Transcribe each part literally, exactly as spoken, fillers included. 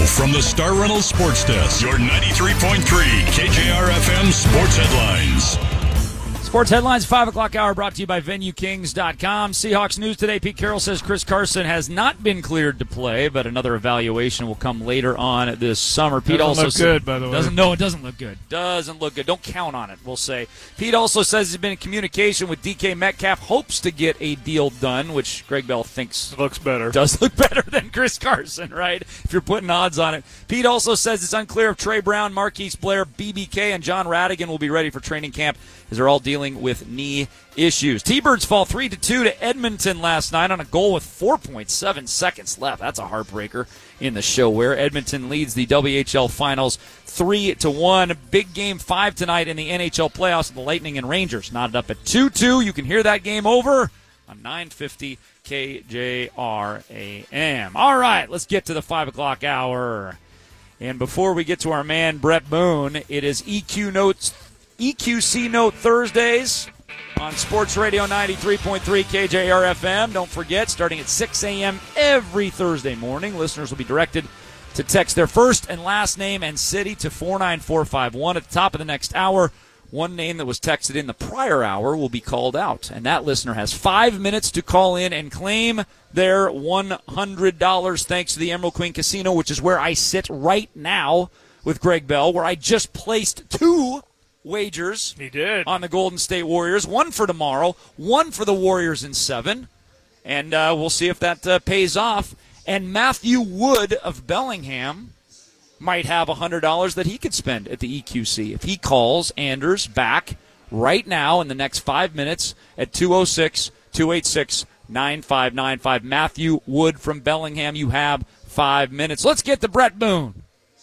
from the Star Reynolds Sports Desk, your ninety-three point three K J R F M Sports Headlines. Sports Headlines, five o'clock hour, brought to you by Venue Kings dot com. Seahawks news today. Pete Carroll says Chris Carson has not been cleared to play, but another evaluation will come later on this summer. Pete doesn't also look said, good, by the way. Doesn't, no, it doesn't look good. Doesn't look good. Don't count on it, we'll say. Pete also says he's been in communication with D K Metcalf, hopes to get a deal done, which Greg Bell thinks it looks better. Does look better than Chris Carson, right? If you're putting odds on it. Pete also says it's unclear if Trey Brown, Marquise Blair, B B K, and John Radigan will be ready for training camp, as they're all dealing with knee issues. T-Birds fall three to two to Edmonton last night on a goal with four point seven seconds left. That's a heartbreaker in the show where Edmonton leads the W H L Finals three to one. Big game five tonight in the N H L playoffs. The Lightning and Rangers knotted up at two two. You can hear that game over on nine fifty K J R A M. All right, let's get to the five o'clock hour. And before we get to our man Brett Boone, it is E Q Notes, E Q C Note Thursdays on Sports Radio ninety-three point three K J R F M. Don't forget, starting at six a.m. every Thursday morning, listeners will be directed to text their first and last name and city to four nine four five one. At the top of the next hour, one name that was texted in the prior hour will be called out, and that listener has five minutes to call in and claim their one hundred dollars thanks to the Emerald Queen Casino, which is where I sit right now with Greg Bell, where I just placed two wagers he did. on the Golden State Warriors, one for tomorrow, one for the Warriors in seven, and uh, we'll see if that uh, pays off. And Matthew Wood of Bellingham might have one hundred dollars that he could spend at the E Q C if he calls Anders back right now in the next five minutes at two oh six, two eight six, nine five nine five. Matthew Wood from Bellingham, you have five minutes. Let's get to Brett Boone.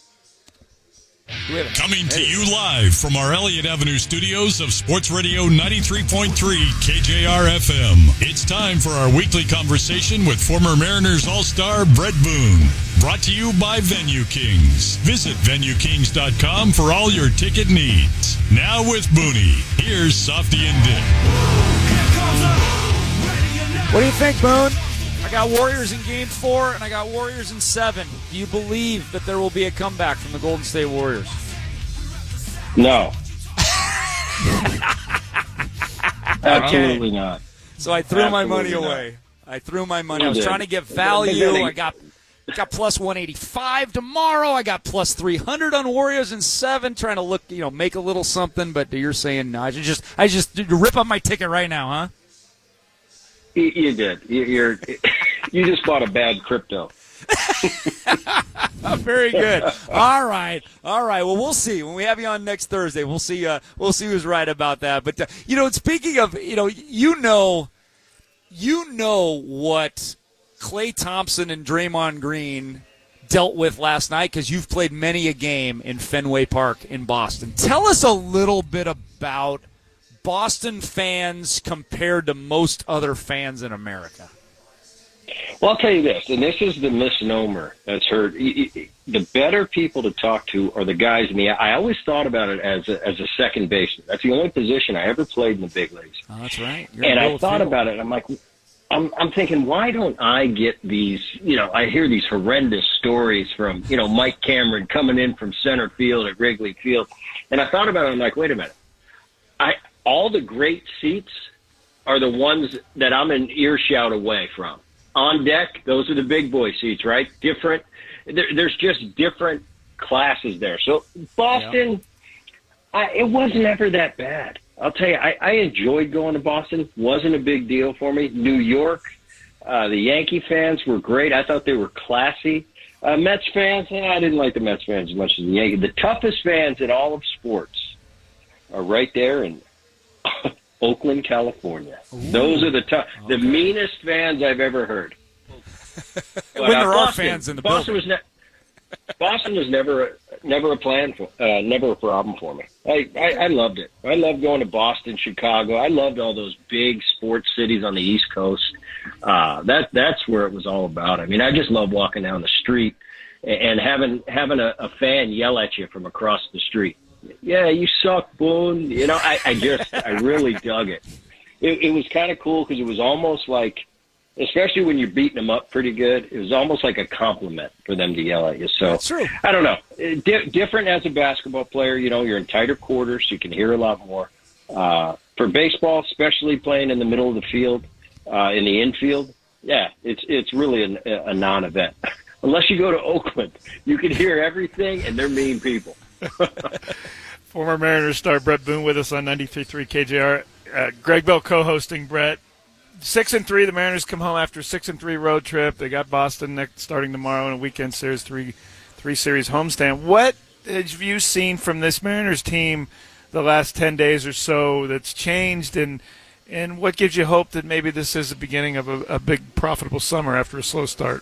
Coming to you live from our Elliott Avenue studios of Sports Radio ninety-three point three K J R F M. It's time for our weekly conversation with former Mariners All-Star Brett Boone. Brought to you by Venue Kings. Visit Venue Kings dot com for all your ticket needs. Now with Booney, here's Softy and Dick. What do you think, Boone? I got Warriors in game four, and I got Warriors in seven. Do you believe that there will be a comeback from the Golden State Warriors? No. Absolutely not. So I threw Absolutely my money not. away. I threw my money. You I was did. trying to get value. I got got plus one eighty-five tomorrow. I got plus three hundred on Warriors in seven, trying to look, you know, make a little something, but you're saying no. I should just I just rip up my ticket right now, huh? You, you did. You, you're. You just bought a bad crypto. Very good. All right, all right. Well, we'll see when we have you on next Thursday. We'll see. Uh, we'll see who's right about that. But uh, you know, speaking of, you know, you know, you know what Klay Thompson and Draymond Green dealt with last night because you've played many a game in Fenway Park in Boston. Tell us a little bit about Boston fans compared to most other fans in America. Well, I'll tell you this, and this is the misnomer that's heard. The better people to talk to are the guys in the. I always thought about it as a, as a second baseman. That's the only position I ever played in the big leagues. Oh, that's right. You're and in I both thought field. about it. And I'm like, I'm I'm thinking, why don't I get these? You know, I hear these horrendous stories from you know Mike Cameron coming in from center field at Wrigley Field, and I thought about it. I'm like, wait a minute, I all the great seats are the ones that I'm an earshot away from. On deck, those are the big boy seats, right? Different. There, there's just different classes there. So Boston, yeah. I, it wasn't ever that bad. I'll tell you, I, I enjoyed going to Boston. Wasn't a big deal for me. New York, uh, the Yankee fans were great. I thought they were classy. Uh, Mets fans, eh, I didn't like the Mets fans as much as the Yankees. The toughest fans in all of sports are right there in Oakland, California. Ooh. Those are the tough, okay. the meanest fans I've ever heard. when there uh, are Boston, fans in the Boston building. was ne- Boston was never, never a plan for, uh, never a problem for me. I, I, I loved it. I loved going to Boston, Chicago. I loved all those big sports cities on the East Coast. Uh, that that's where it was all about. I mean, I just love walking down the street and having having a, a fan yell at you from across the street. Yeah, you suck, Boone. You know, I, I just, I really dug it. It, it was kind of cool because it was almost like especially when you're beating them up pretty good. It was almost like a compliment for them to yell at you. So That's true. I don't know. D- different as a basketball player, you know, you're in tighter quarters, so you can hear a lot more. Uh, for baseball, especially playing in the middle of the field, uh, in the infield, yeah, it's it's really an, a non-event. Unless you go to Oakland, you can hear everything, and they're mean people. Former Mariners star Brett Boone with us on ninety-three point three K J R. Uh, Greg Bell co-hosting Brett. Six and three, the Mariners come home after a six and three road trip. They got Boston next, starting tomorrow in a weekend series, three three series homestand. What have you seen from this Mariners team the last ten days or so that's changed, and and what gives you hope that maybe this is the beginning of a, a big profitable summer after a slow start?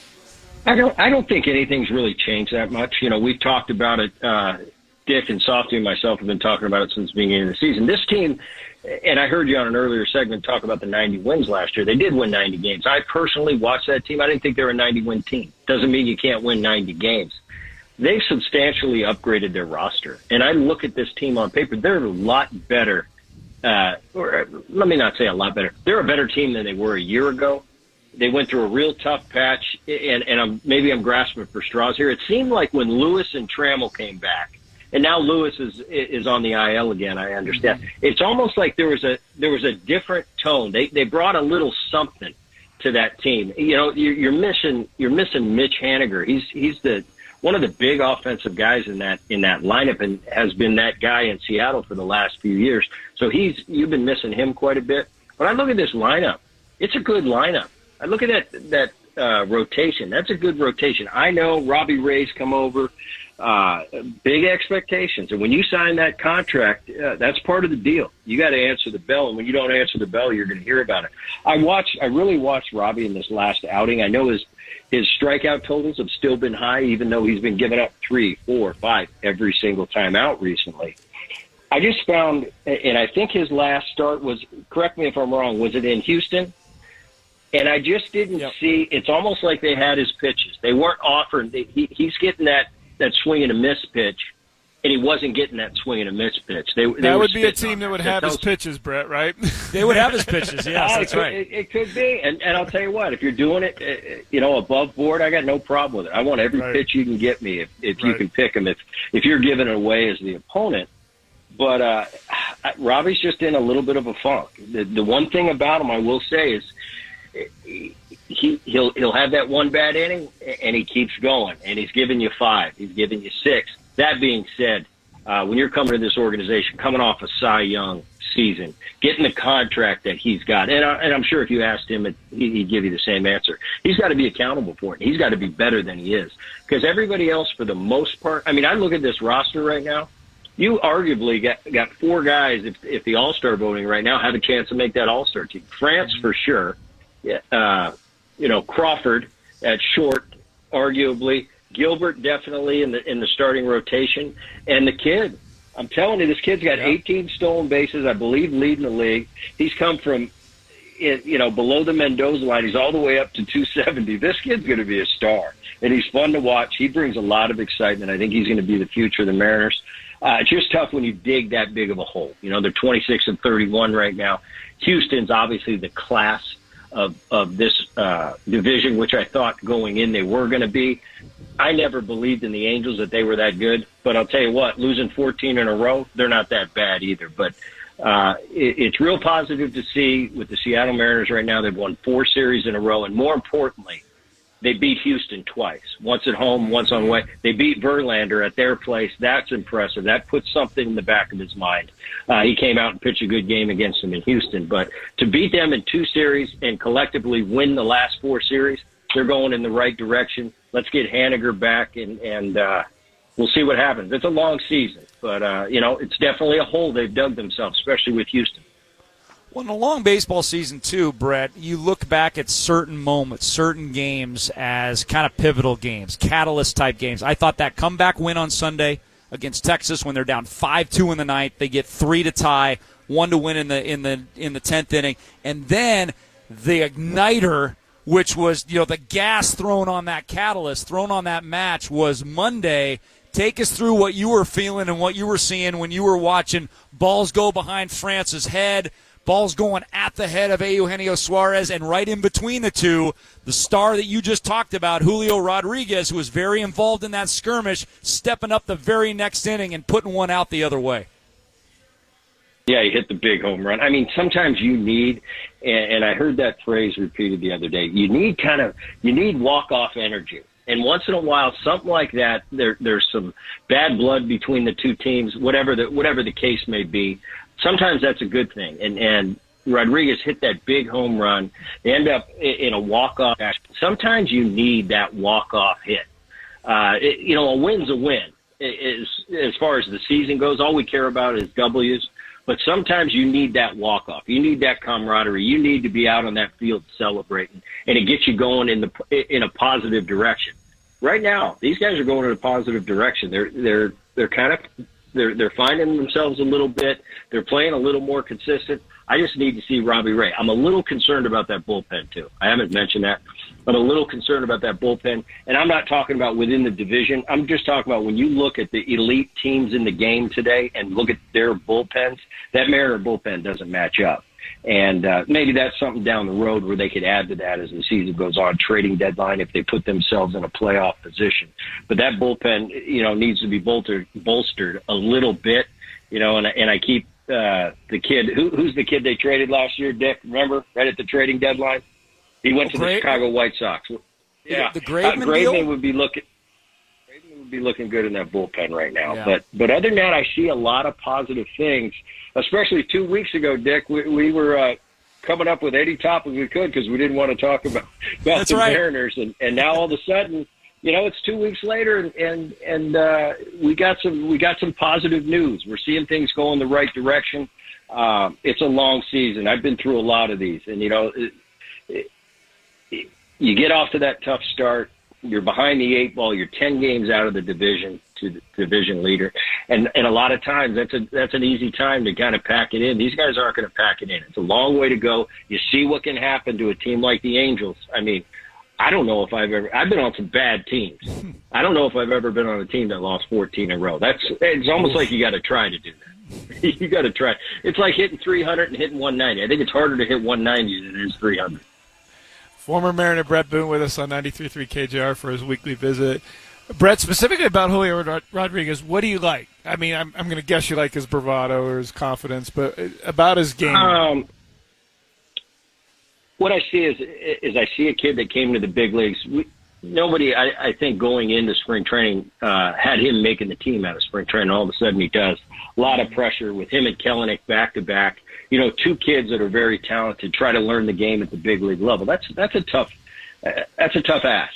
I don't. I don't think anything's really changed that much. You know, we've talked about it. Uh, Dick and Softy and myself have been talking about it since the beginning of the season. This team, and I heard you on an earlier segment talk about the ninety wins last year. They did win ninety games. I personally watched that team. I didn't think they were a ninety-win team. Doesn't mean you can't win ninety games. They've substantially upgraded their roster. And I look at this team on paper, they're a lot better. Uh, or let me not say a lot better. They're a better team than they were a year ago. They went through a real tough patch, and, and I'm, maybe I'm grasping for straws here. It seemed like when Lewis and Trammell came back, and now Lewis is is on the I L again, I understand. Mm-hmm. It's almost like there was a there was a different tone. They they brought a little something to that team. You know, you're, you're missing you're missing Mitch Haniger. He's he's the one of the big offensive guys in that in that lineup, and has been that guy in Seattle for the last few years. So he's you've been missing him quite a bit. But I look at this lineup; it's a good lineup. I look at that that uh, rotation. That's a good rotation. I know Robbie Ray's come over. Uh, big expectations. And when you sign that contract, uh, that's part of the deal. You got to answer the bell. And when you don't answer the bell, you're going to hear about it. I watched, I really watched Robbie in this last outing. I know his, his strikeout totals have still been high, even though he's been giving up three, four, five every single time out recently. I just found, and I think his last start was, correct me if I'm wrong, was it in Houston? And I just didn't yep. see, it's almost like they had his pitches. They weren't offering, they, he, he's getting that, that swing and a miss pitch, and he wasn't getting that swing and a miss pitch. They, they that would be a team that would have his pitches, Brett, right? They would have his pitches, yes, uh, that's it, right. It, it could be, and, and I'll tell you what, if you're doing it, uh, you know, above board, I got no problem with it. I want every right. pitch you can get me if, if right. you can pick them, if, if you're giving it away as the opponent. But uh, Robbie's just in a little bit of a funk. The, the one thing about him I will say is he, he'll he'll have that one bad inning, and he keeps going, and he's giving you five, he's giving you six. That being said, uh, when you're coming to this organization, coming off a Cy Young season, getting the contract that he's got, and, I, and I'm sure if you asked him, it, he'd give you the same answer. He's got to be accountable for it. He's got to be better than he is, because everybody else, for the most part, I mean, I look at this roster right now. You arguably got got four guys, if if the All-Star voting right now, have a chance to make that All-Star team. France for sure. Yeah, uh, you know, Crawford at short, arguably. Gilbert definitely in the in the starting rotation. And the kid, I'm telling you, this kid's got yeah. eighteen stolen bases, I believe, leading the league. He's come from, you know, below the Mendoza line. He's all the way up to two seventy. This kid's going to be a star, and he's fun to watch. He brings a lot of excitement. I think he's going to be the future of the Mariners. Uh, it's just tough when you dig that big of a hole. You know, they're twenty-six and thirty-one right now. Houston's obviously the class of of this uh, division, which I thought going in they were going to be. I never believed in the Angels that they were that good, but I'll tell you what, losing fourteen in a row, they're not that bad either. But uh, it, it's real positive to see with the Seattle Mariners right now. They've won four series in a row, and more importantly, they beat Houston twice, once at home, once on way. They beat Verlander at their place. That's impressive. That puts something in the back of his mind. Uh, he came out and pitched a good game against them in Houston. But to beat them in two series and collectively win the last four series, they're going in the right direction. Let's get Haniger back, and, and uh, we'll see what happens. It's a long season, but, uh, you know, it's definitely a hole they've dug themselves, especially with Houston. Well, in a long baseball season, too, Brett, you look back at certain moments, certain games as kind of pivotal games, catalyst-type games. I thought that comeback win on Sunday against Texas when they're down five two in the ninth, they get three to tie, one to win in the in the in the tenth inning, and then the igniter, which was, you know, the gas thrown on that catalyst, thrown on that match, was Monday. Take us through what you were feeling and what you were seeing when you were watching balls go behind France's head, Ball's going at the head of Eugenio Suarez, and right in between the two, the star that you just talked about, Julio Rodriguez, who was very involved in that skirmish, stepping up the very next inning and putting one out the other way. Yeah, he hit the big home run. I mean, sometimes you need, and, and I heard that phrase repeated the other day, you need kind of, you need walk-off energy. And once in a while, something like that, there, there's some bad blood between the two teams, whatever the, whatever the case may be. Sometimes that's a good thing. And, and Rodriguez hit that big home run. They end up in a walk-off action. Sometimes you need that walk-off hit. Uh, it, you know, a win's a win. It, as, as far as the season goes, all we care about is W's. But sometimes you need that walk-off. You need that camaraderie. You need to be out on that field celebrating, and it gets you going in the in a positive direction. Right now, these guys are going in a positive direction. They're they're they're kind of they're they're finding themselves a little bit. They're playing a little more consistent. I just need to see Robbie Ray. I'm a little concerned about that bullpen too. I haven't mentioned that. I'm a little concerned about that bullpen, and I'm not talking about within the division. I'm just talking about when you look at the elite teams in the game today and look at their bullpens, that Mariner bullpen doesn't match up. And uh, maybe that's something down the road where they could add to that as the season goes on, trading deadline, if they put themselves in a playoff position. But that bullpen, you know, needs to be bolstered, bolstered a little bit, you know, and, and I keep uh, the kid, who, who's the kid they traded last year, Dick, remember, right at the trading deadline? He went to the Chicago White Sox. Yeah, the Graveman, uh, Graveman deal? would be looking. Graveman would be looking good in that bullpen right now. Yeah. But but other than that, I see a lot of positive things. Especially two weeks ago, Dick, we, we were uh, coming up with any topic we could because we didn't want to talk about, about That's the right. Mariners, and, and now all of a sudden, you know, it's two weeks later, and and, and uh, we got some we got some positive news. We're seeing things go in the right direction. Um, it's a long season. I've been through a lot of these, and you know. It, it, You get off to that tough start. You're behind the eight ball. You're ten games out of the division to the division leader, and and a lot of times that's a that's an easy time to kind of pack it in. These guys aren't going to pack it in. It's a long way to go. You see what can happen to a team like the Angels. I mean, I don't know if I've ever. I've been on some bad teams. I don't know if I've ever been on a team that lost fourteen in a row. That's it's almost like you got to try to do that. You got to try. It's like hitting three hundred and hitting one ninety. I think it's harder to hit one ninety than it is three hundred. Former Mariner Brett Boone with us on ninety-three point three K J R for his weekly visit. Brett, specifically about Julio Rodriguez, what do you like? I mean, I'm, I'm going to guess you like his bravado or his confidence, but about his game. Um, what I see is, is I see a kid that came to the big leagues. We, nobody, I, I think, going into spring training uh, had him making the team out of spring training. All of a sudden he does. A lot of pressure with him and Kelenic back-to-back. You know, two kids that are very talented try to learn the game at the big league level. That's that's a tough uh, that's a tough ask.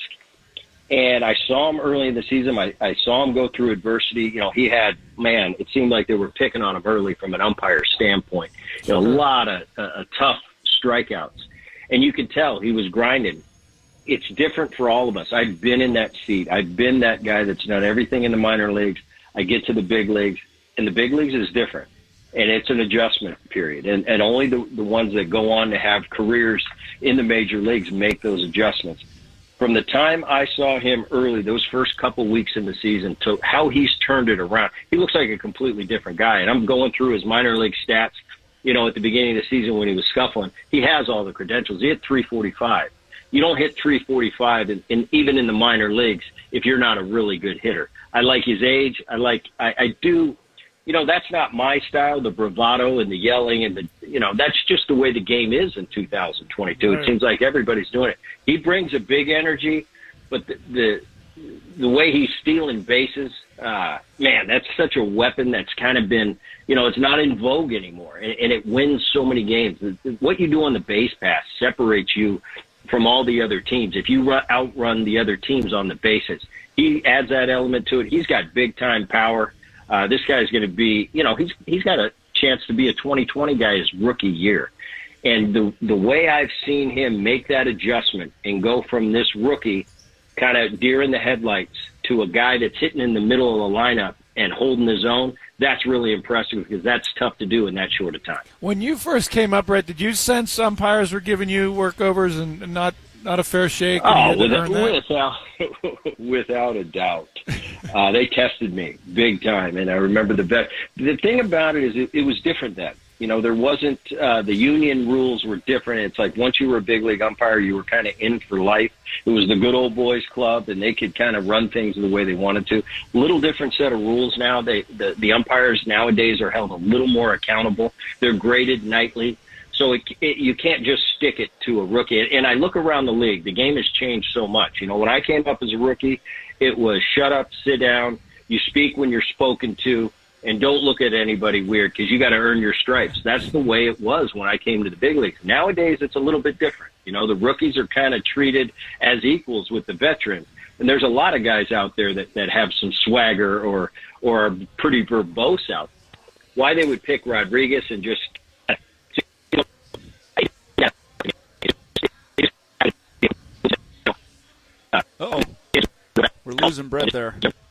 And I saw him early in the season. I, I saw him go through adversity. You know, he had man. It seemed like they were picking on him early from an umpire standpoint. You know, a lot of uh, uh, tough strikeouts, and you could tell he was grinding. It's different for all of us. I've been in that seat. I've been that guy that's done everything in the minor leagues. I get to the big leagues, and the big leagues is different. And it's an adjustment period. And, and only the, the ones that go on to have careers in the major leagues make those adjustments. From the time I saw him early, those first couple weeks in the season, to how he's turned it around, he looks like a completely different guy. And I'm going through his minor league stats, you know, at the beginning of the season when he was scuffling. He has all the credentials. He hit three forty-five. You don't hit three forty-five, in, in, even in the minor leagues, if you're not a really good hitter. I like his age. I like, I, I do... You know, that's not my style, the bravado and the yelling and the, you know, that's just the way the game is in two thousand twenty-two. Right. It seems like everybody's doing it. He brings a big energy, but the the, the way he's stealing bases, uh, man, that's such a weapon that's kind of been, you know, it's not in vogue anymore, and, and it wins so many games. What you do on the base pass separates you from all the other teams. If you run, outrun the other teams on the bases, he adds that element to it. He's got big-time power. Uh, this guy's going to be, you know, he's he's got a chance to be a twenty twenty guy his rookie year. And the the way I've seen him make that adjustment and go from this rookie kind of deer in the headlights to a guy that's hitting in the middle of the lineup and holding his own, that's really impressive because that's tough to do in that short of time. When you first came up, Brett, did you sense umpires were giving you workovers and not not a fair shake? Oh, without, without, without a doubt. Uh, they tested me big time, and I remember the best. The thing about it is it, it was different then. You know, there wasn't uh, the union rules were different. It's like once you were a big league umpire, you were kind of in for life. It was the good old boys club, and they could kind of run things the way they wanted to. A little different set of rules now. They the, the umpires nowadays are held a little more accountable. They're graded nightly. So it, it, you can't just stick it to a rookie. And I look around the league. The game has changed so much. You know, when I came up as a rookie, it was shut up, sit down, you speak when you're spoken to, and don't look at anybody weird because you got to earn your stripes. That's the way it was when I came to the big leagues. Nowadays, it's a little bit different. You know, the rookies are kind of treated as equals with the veterans. And there's a lot of guys out there that, that have some swagger or, or are pretty verbose out there. Why they would pick Rodriguez and just – Uh-oh. We're losing Brett there.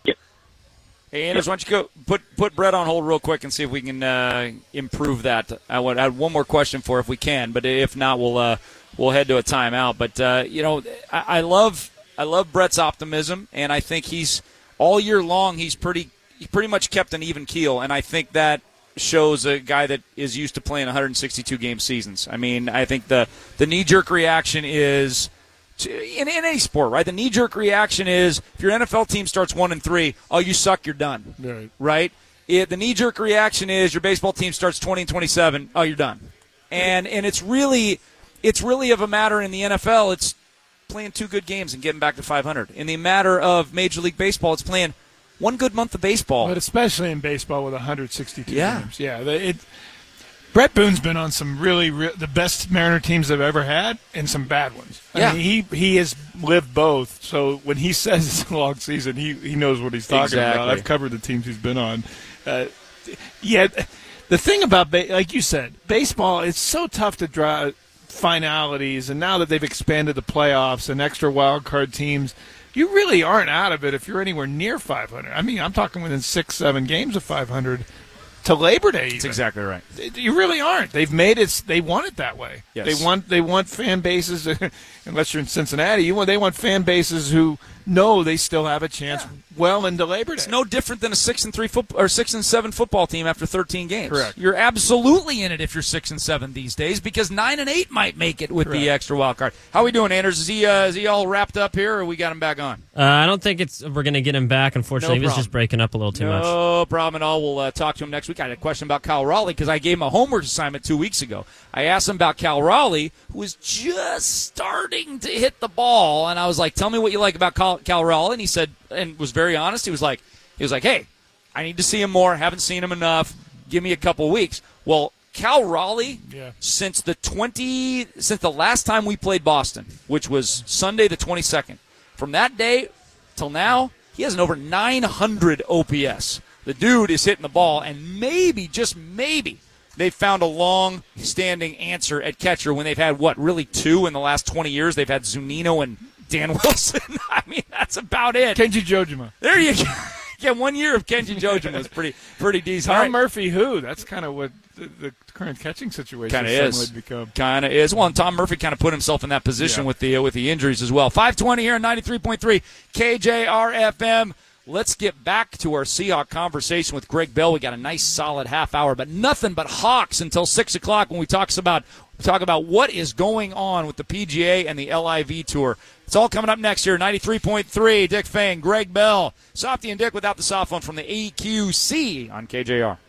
Hey, Anders, why don't you go put put Brett on hold real quick and see if we can uh, improve that. I would I had one more question for if we can, but if not, we'll uh, we'll head to a timeout. But uh, you know, I, I love I love Brett's optimism, and I think he's all year long he's pretty he pretty much kept an even keel, and I think that shows a guy that is used to playing one hundred sixty-two game seasons. I mean, I think the the knee jerk reaction is. In, in any sport, right? The knee-jerk reaction is if your N F L team starts one and three, oh, you suck, you're done, right? Right? It, the knee-jerk reaction is your baseball team starts twenty and twenty-seven, oh, you're done. And and it's really, it's really of a matter in the N F L. It's playing two good games and getting back to five hundred. In the matter of Major League Baseball, it's playing one good month of baseball, but especially in baseball with one hundred sixty-two yeah. games. Yeah, it. Brett Boone's been on some really, re- the best Mariner teams they've ever had and some bad ones. I yeah. mean, he he has lived both. So when he says it's a long season, he, he knows what he's talking exactly. about. I've covered the teams he's been on. Uh, yeah, the thing about, ba- like you said, baseball, it's so tough to draw finalities. And now that they've expanded the playoffs and extra wild card teams, you really aren't out of it if you're anywhere near five hundred. I mean, I'm talking within six, seven games of five hundred. To Labor Day, even. That's exactly right. You really aren't. They've made it. They want it that way. Yes. They want. They want fan bases. Unless you're in Cincinnati, you want. They want fan bases who know they still have a chance yeah. well into Labor Day. It's no different than a six and three foot or six and seven football team after thirteen games. Correct. You're absolutely in it if you're six and seven these days because nine and eight might make it with Correct. the extra wild card. How are we doing, Anders? Is he uh, is he all wrapped up here, or we got him back on? Uh, I don't think it's we're going to get him back. Unfortunately, No he was just breaking up a little too no much. No problem at all. We'll uh, talk to him next week. I had a question about Cal Raleigh because I gave him a homework assignment two weeks ago. I asked him about Cal Raleigh, who was just starting to hit the ball, and I was like, "Tell me what you like about Cal, Cal Raleigh." And he said, and was very honest. He was like, "He was like, hey, I need to see him more. Haven't seen him enough. Give me a couple weeks." Well, Cal Raleigh, yeah. since the twenty, since the last time we played Boston, which was Sunday the twenty-second, from that day till now, he has an over nine hundred O P S. The dude is hitting the ball, and maybe, just maybe, they've found a long-standing answer at catcher when they've had, what, really two in the last twenty years? They've had Zunino and Dan Wilson. I mean, that's about it. Kenji Jojima. There you go. Yeah, one year of Kenji Jojima was pretty pretty decent. Tom right. Murphy, who? That's kind of what the, the current catching situation kind of is. Become. Kind of is. Well, and Tom Murphy kind of put himself in that position yeah. with the uh, with the injuries as well. five twenty here on ninety-three point three K J R F M. Let's get back to our Seahawk conversation with Greg Bell. We got a nice solid half hour, but nothing but Hawks until six o'clock when we talks about we talk about what is going on with the P G A and the L I V Tour. It's all coming up next here. ninety-three point three Dick Fang, Greg Bell, Softy and Dick without the soft phone from the A Q C on K J R.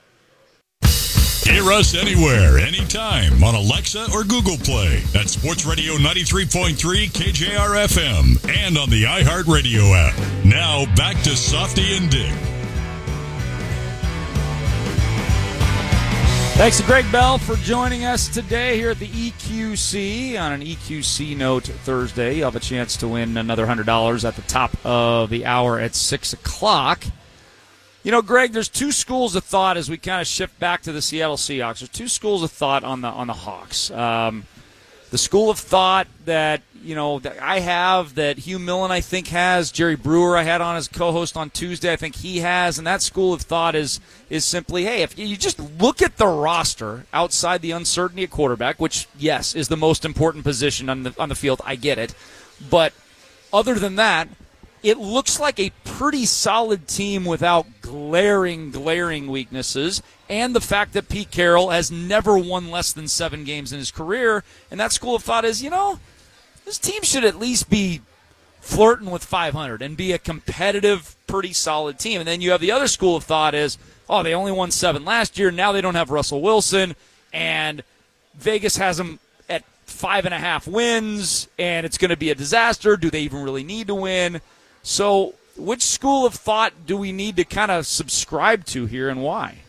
Hear us anywhere, anytime on Alexa or Google Play at Sports Radio ninety-three point three K J R F M and on the iHeartRadio app. Now back to Softy and Dick. Thanks to Greg Bell for joining us today here at the E Q C on an E Q C Note Thursday. You'll have a chance to win another one hundred dollars at the top of the hour at six o'clock. You know, Greg, there's two schools of thought as we kind of shift back to the Seattle Seahawks. There's two schools of thought on the on the Hawks. Um, the school of thought that, you know, that I have, that Hugh Millen, I think, has, Jerry Brewer I had on as co-host on Tuesday, I think he has, and that school of thought is is simply, hey, if you just look at the roster outside the uncertainty at quarterback, which, yes, is the most important position on the on the field, I get it, but other than that, it looks like a pretty solid team without glaring, glaring weaknesses. and the fact that Pete Carroll has never won less than seven games in his career. And that school of thought is, you know, this team should at least be flirting with five hundred and be a competitive, pretty solid team. And then you have the other school of thought is, oh, they only won seven last year. Now they don't have Russell Wilson, and Vegas has them at five and a half wins, and it's going to be a disaster. Do they even really need to win? So which school of thought do we need to kind of subscribe to here, and why?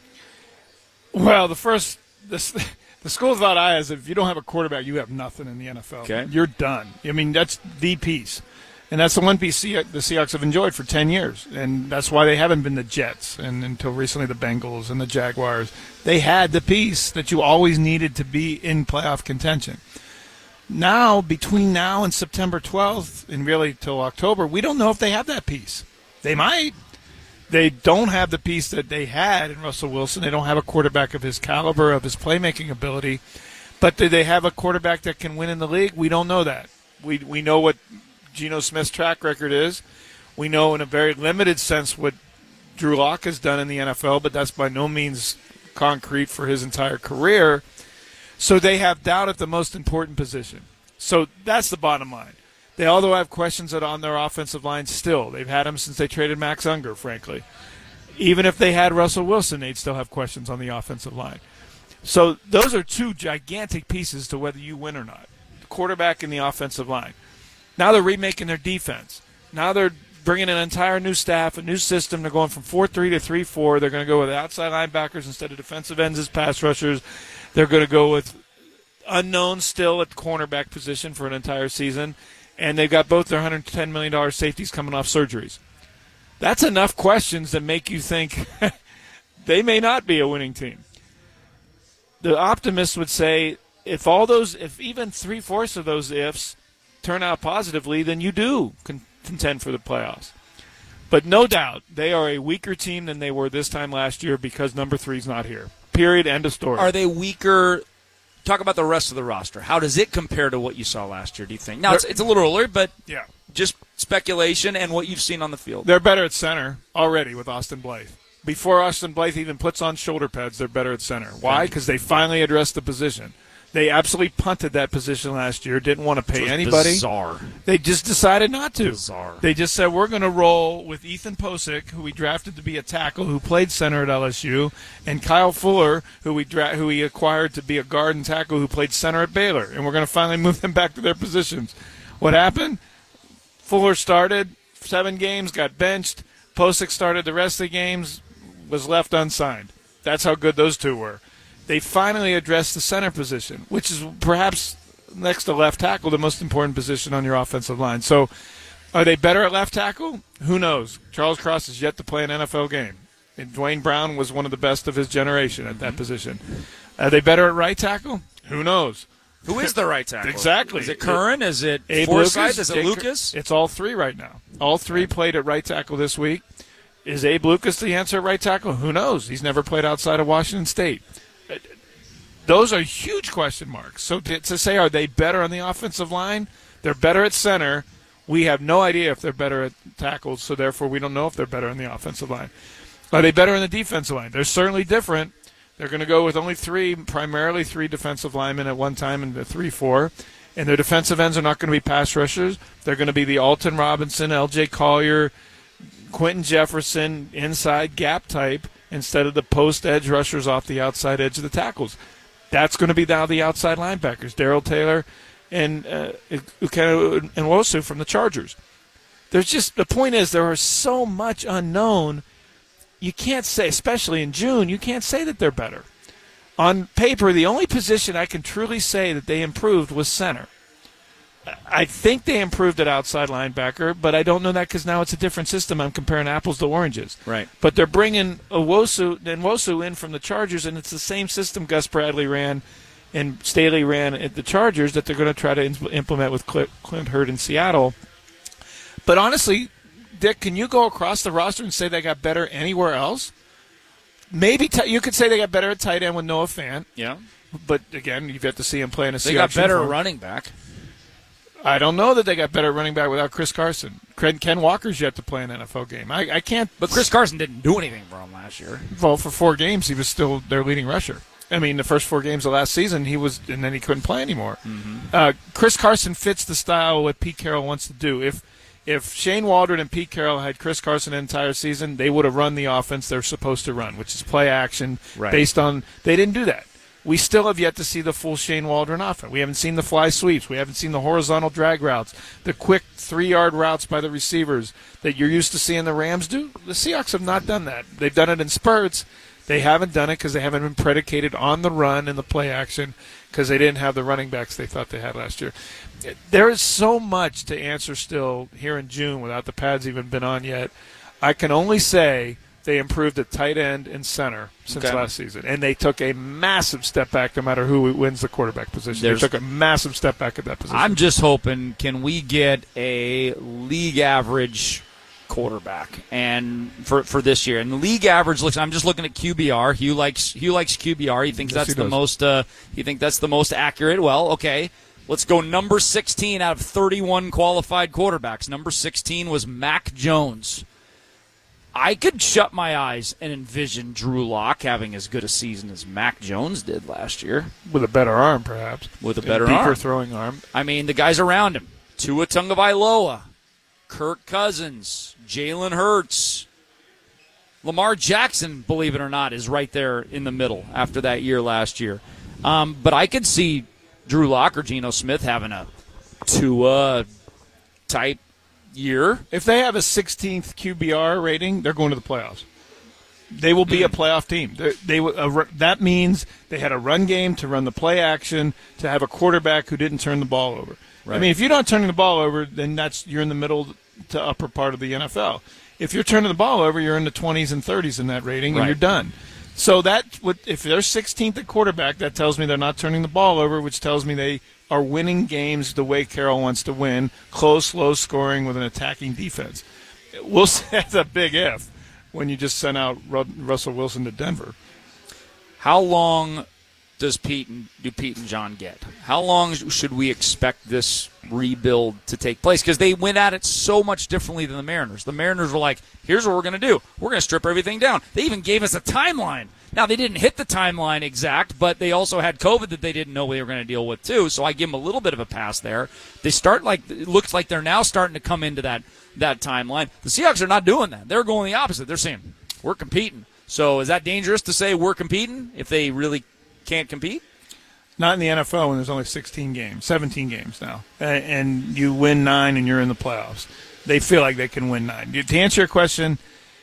Well, the first this, the school of thought I have is if you don't have a quarterback, you have nothing in the N F L. Okay. You're done. I mean, that's the piece. And that's the one piece the Seahawks have enjoyed for ten years. And that's why they haven't been the Jets and until recently the Bengals and the Jaguars. They had the piece that you always needed to be in playoff contention. Now, between now and September twelfth, and really till October, we don't know if they have that piece. They might. They don't have the piece that they had in Russell Wilson. They don't have a quarterback of his caliber, of his playmaking ability. But do they have a quarterback that can win in the league? We don't know that. We we know what Geno Smith's track record is. We know in a very limited sense what Drew Lock has done in the N F L, but that's by no means concrete for his entire career. So they have doubt at the most important position. So that's the bottom line. They although have questions on their offensive line still. They've had them since they traded Max Unger, frankly. Even if they had Russell Wilson, they'd still have questions on the offensive line. So those are two gigantic pieces to whether you win or not, the quarterback and the offensive line. Now they're remaking their defense. Now they're bringing an entire new staff, a new system. They're going from four three to three four. They're going to go with outside linebackers instead of defensive ends as pass rushers. They're going to go with unknowns still at the cornerback position for an entire season. And they've got both their one hundred ten million dollars safeties coming off surgeries. That's enough questions that make you think they may not be a winning team. The optimists would say if all those, if even three-fourths of those ifs turn out positively, then you do con- contend for the playoffs. But no doubt, they are a weaker team than they were this time last year because number three's not here. Period. End of story. Are they weaker? Talk about the rest of the roster. How does it compare to what you saw last year, do you think? Now, it's, it's a little early, but yeah, just speculation and what you've seen on the field. They're better at center already with Austin Blythe. Before Austin Blythe even puts on shoulder pads, they're better at center. Why? Because they finally addressed the position. They absolutely punted that position last year, didn't want to pay anybody. Bizarre. They just decided not to. Bizarre. They just said, we're going to roll with Ethan Posick, who we drafted to be a tackle, who played center at L S U, and Kyle Fuller, who we dra- who we acquired to be a guard and tackle, who played center at Baylor. And we're going to finally move them back to their positions. What happened? Fuller started seven games, got benched. Posick started the rest of the games, was left unsigned. That's how good those two were. They finally addressed the center position, which is perhaps next to left tackle, the most important position on your offensive line. So are they better at left tackle? Who knows? Charles Cross has yet to play an N F L game. And Dwayne Brown was one of the best of his generation at that position. Are they better at right tackle? Who knows? Who is the right tackle? Exactly. Is it Curran? Is it Abe Forsythe? Lucas? Is it Jake- Lucas? It's all three right now. All three played at right tackle this week. Is Abe Lucas the answer at right tackle? Who knows? He's never played outside of Washington State. Those are huge question marks. So to, to say, are they better on the offensive line? They're better at center. We have no idea if they're better at tackles, so therefore we don't know if they're better on the offensive line. Are they better on the defensive line? They're certainly different. They're going to go with only three, primarily three defensive linemen at one time in the three four. And their defensive ends are not going to be pass rushers. They're going to be the Alton Robinson, L J Collier, Quentin Jefferson, inside gap type, instead of the post edge rushers off the outside edge of the tackles. That's going to be now the outside linebackers, Darrell Taylor and uh, Ukene Nwosu from the Chargers. There's just the point is there are so much unknown. You can't say, especially in June, you can't say that they're better. On paper, the only position I can truly say that they improved was center. I think they improved at outside linebacker, but I don't know that because now it's a different system. I'm comparing apples to oranges. Right. But they're bringing Nwosu, Nwosu in from the Chargers, and it's the same system Gus Bradley ran and Staley ran at the Chargers that they're going to try to implement with Clint Hurd in Seattle. But honestly, Dick, can you go across the roster and say they got better anywhere else? Maybe t- you could say they got better at tight end with Noah Fant. Yeah. But, again, you've got to see him play in a They got Seahawks better uniform. running back. I don't know that they got better running back without Chris Carson. Ken Walker's yet to play an N F L game. I, I can't. But Chris Carson didn't do anything for him last year. Well, for four games, he was still their leading rusher. I mean, the first four games of last season, he was, and then he couldn't play anymore. Mm-hmm. Uh, Chris Carson fits the style of what Pete Carroll wants to do. If if Shane Waldron and Pete Carroll had Chris Carson an entire season, they would have run the offense they're supposed to run, which is play action right. based on. They didn't do that. We still have yet to see the full Shane Waldron offense. We haven't seen the fly sweeps. We haven't seen the horizontal drag routes, the quick three-yard routes by the receivers that you're used to seeing the Rams do. The Seahawks have not done that. They've done it in spurts. They haven't done it because they haven't been predicated on the run and the play action because they didn't have the running backs they thought they had last year. There is so much to answer still here in June without the pads even been on yet. I can only say they improved at tight end and center since okay. last season, and they took a massive step back no matter who wins the quarterback position. There's, they took a massive step back at that position. I'm just hoping, can we get a league average quarterback and for for this year? And the league average looks, I'm just looking at Q B R. Hugh likes Hugh likes Q B R. He thinks yes, that's he the does. most uh, he think that's the most accurate. Well, okay. Let's go number sixteen out of thirty-one qualified quarterbacks. Number sixteen was Mac Jones. I could shut my eyes and envision Drew Lock having as good a season as Mac Jones did last year. With a better arm, perhaps. With a better a deeper arm. throwing arm. I mean, the guys around him. Tua Tagovailoa, Kirk Cousins, Jalen Hurts. Lamar Jackson, believe it or not, is right there in the middle after that year last year. Um, but I could see Drew Lock or Geno Smith having a Tua-type year. If they have a sixteenth Q B R rating, they're going to the playoffs. They will be mm. a playoff team. They, they uh, That means they had a run game to run the play action, to have a quarterback who didn't turn the ball over. Right. I mean, if you're not turning the ball over, then that's you're in the middle to upper part of the N F L. If you're turning the ball over, you're in the twenties and thirties in that rating, and right. you're done. So that would, if they're sixteenth at quarterback, that tells me they're not turning the ball over, which tells me they are winning games the way Carroll wants to win, close, low scoring with an attacking defense. We'll say that's a big if when you just sent out Russell Wilson to Denver. How long does Pete and do Pete and John get? How long should we expect this rebuild to take place? Because they went at it so much differently than the Mariners. The Mariners were like, here's what we're going to do. We're going to strip everything down. They even gave us a timeline. Now, they didn't hit the timeline exact, but they also had COVID that they didn't know they were going to deal with, too. So I give them a little bit of a pass there. They start like, it looks like they're now starting to come into that, that timeline. The Seahawks are not doing that. They're going the opposite. They're saying, we're competing. So is that dangerous to say we're competing if they really can't compete? Not in the N F L when there's only sixteen games, seventeen games now, and you win nine and you're in the playoffs. They feel like they can win nine. To answer your question,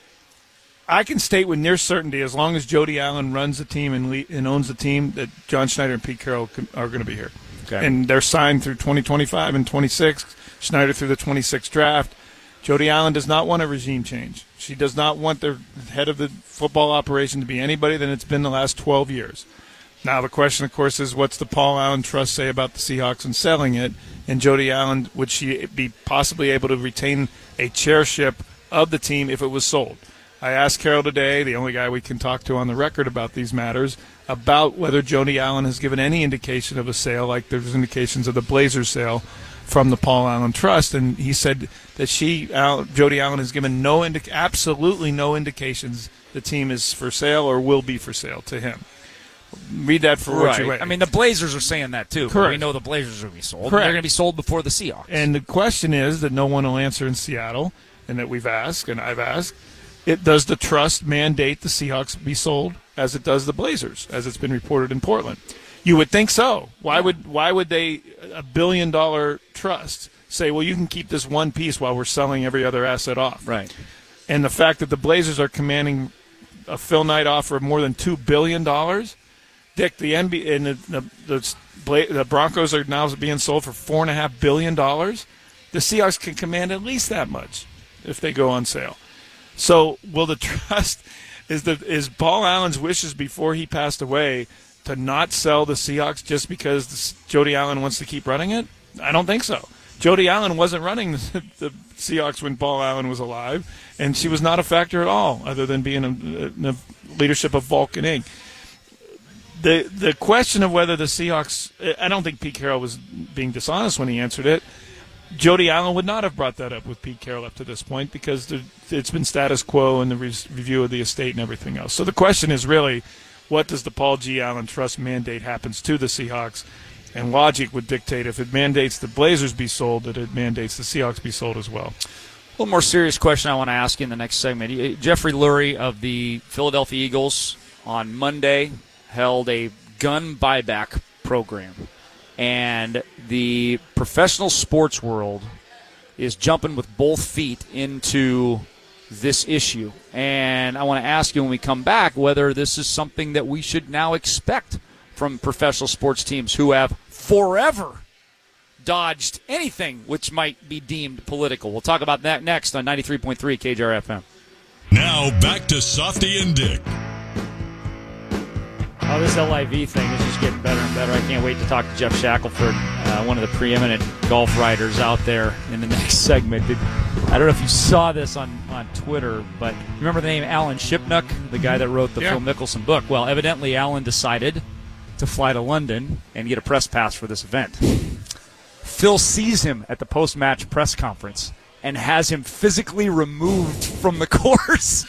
I can state with near certainty, as long as Jody Allen runs the team and, le- and owns the team, that John Schneider and Pete Carroll can, are going to be here. Okay. And they're signed through twenty twenty-five and twenty-six. Schneider through the twenty-six draft. Jody Allen does not want a regime change. She does not want the head of the football operation to be anybody than it's been the last twelve years. Now, the question, of course, is what's the Paul Allen Trust say about the Seahawks and selling it? And Jody Allen, would she be possibly able to retain a chairship of the team if it was sold? I asked Carroll today, the only guy we can talk to on the record about these matters, about whether Jody Allen has given any indication of a sale, like there's indications of the Blazers sale from the Paul Allen Trust. And he said that she, Al, Jody Allen, has given no indi- absolutely no indications the team is for sale or will be for sale to him. Read that for what you right. I mean, the Blazers are saying that, too. Correct. We know the Blazers are going to be sold. Correct. They're going to be sold before the Seahawks. And the question is that no one will answer in Seattle, and that we've asked, and I've asked, it, does the trust mandate the Seahawks be sold as it does the Blazers, as it's been reported in Portland? You would think so. Why would why would they, a billion-dollar trust, say, well, you can keep this one piece while we're selling every other asset off? Right. And the fact that the Blazers are commanding a Phil Knight offer of more than two billion dollars, Dick, the N B A and the, the, the, the Broncos are now being sold for four and a half billion dollars. The Seahawks can command at least that much if they go on sale. So, will the trust is the is Paul Allen's wishes before he passed away to not sell the Seahawks just because the, Jody Allen wants to keep running it? I don't think so. Jody Allen wasn't running the, the Seahawks when Paul Allen was alive, and she was not a factor at all, other than being in the leadership of Vulcan Incorporated. The the question of whether the Seahawks, I don't think Pete Carroll was being dishonest when he answered it. Jody Allen would not have brought that up with Pete Carroll up to this point because there, it's been status quo in the re- review of the estate and everything else. So the question is really, what does the Paul G. Allen Trust mandate happens to the Seahawks? And logic would dictate if it mandates the Blazers be sold, that it mandates the Seahawks be sold as well. A little more serious question I want to ask you in the next segment. Jeffrey Lurie of the Philadelphia Eagles on Monday held a gun buyback program. And the professional sports world is jumping with both feet into this issue. And I want to ask you when we come back whether this is something that we should now expect from professional sports teams who have forever dodged anything which might be deemed political. We'll talk about that next on ninety-three point three K J R F M. Now back to Softy and Dick. Oh, this L I V thing is just getting better and better. I can't wait to talk to Jeff Shackelford, uh, one of the preeminent golf writers out there, in the next segment. Did, I don't know if you saw this on, on Twitter, but remember the name Alan Shipnuck, the guy that wrote the yeah. Phil Mickelson book? Well, evidently Alan decided to fly to London and get a press pass for this event. Phil sees him at the post-match press conference and has him physically removed from the course.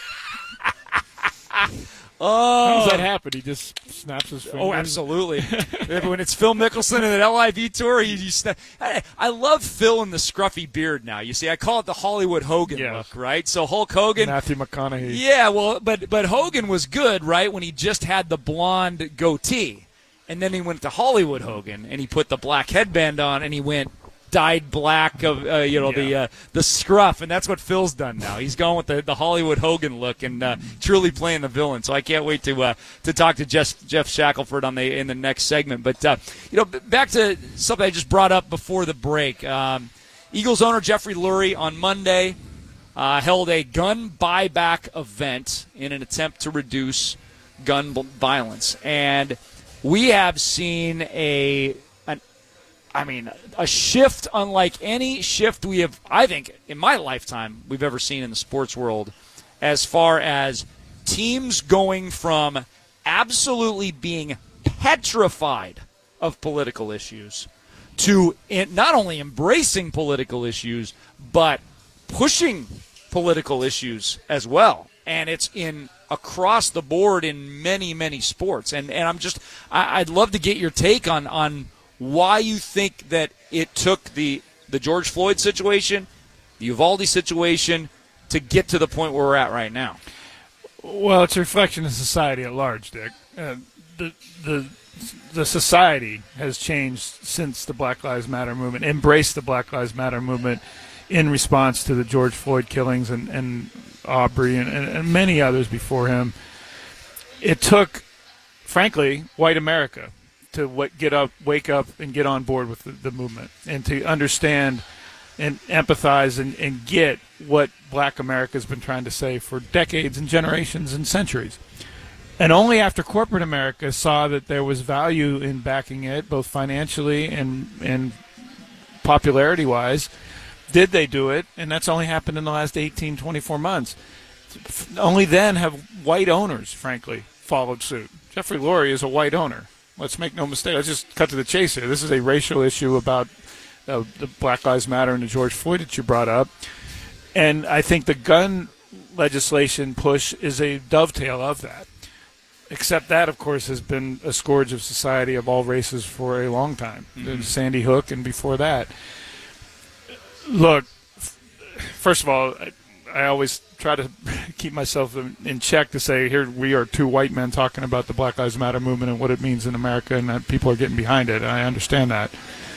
Oh, how does that happen? He just snaps his fingers? Oh, absolutely. When it's Phil Mickelson and an L I V tour, you, you snap. I, I love Phil and the scruffy beard now. You see, I call it the Hollywood Hogan yes. look, right? So Hulk Hogan. Matthew McConaughey. Yeah, well, but but Hogan was good, right, when he just had the blonde goatee. And then he went to Hollywood Hogan, and he put the black headband on, and he went dyed black of uh, you know yeah. the uh, the scruff, and that's what Phil's done now. He's gone with the, the Hollywood Hogan look and uh, truly playing the villain. So I can't wait to uh, to talk to Jeff Jeff Shackelford on the in the next segment. But uh, you know, back to something I just brought up before the break. Um, Eagles owner Jeffrey Lurie on Monday uh, held a gun buyback event in an attempt to reduce gun violence, and we have seen a, an, I mean, a shift unlike any shift we have, I think, in my lifetime, we've ever seen in the sports world, as far as teams going from absolutely being petrified of political issues to not only embracing political issues, but pushing political issues as well. And it's in across the board in many, many sports. And and I'm just, I, I'd love to get your take on, on why you think that it took the, the George Floyd situation, the Uvalde situation, to get to the point where we're at right now. Well, it's a reflection of society at large, Dick. Uh, the the the society has changed since the Black Lives Matter movement, embraced the Black Lives Matter movement in response to the George Floyd killings and, and Aubrey and, and, and many others before him. It took, frankly, white America to what, get up, wake up, and get on board with the, the movement, and to understand and empathize and, and get what Black America has been trying to say for decades and generations and centuries. And only after corporate America saw that there was value in backing it, both financially and and popularity-wise, did they do it, and that's only happened in the last eighteen, twenty-four months. Only then have white owners, frankly, followed suit. Jeffrey Lurie is a white owner. Let's make no mistake. Let's just cut to the chase here. This is a racial issue about uh, the Black Lives Matter and the George Floyd that you brought up. And I think the gun legislation push is a dovetail of that. Except that, of course, has been a scourge of society of all races for a long time. Mm-hmm. Sandy Hook and before that. Look, first of all, I, I always try to keep myself in, in check to say, here we are two white men talking about the Black Lives Matter movement and what it means in America, and that people are getting behind it. I understand that.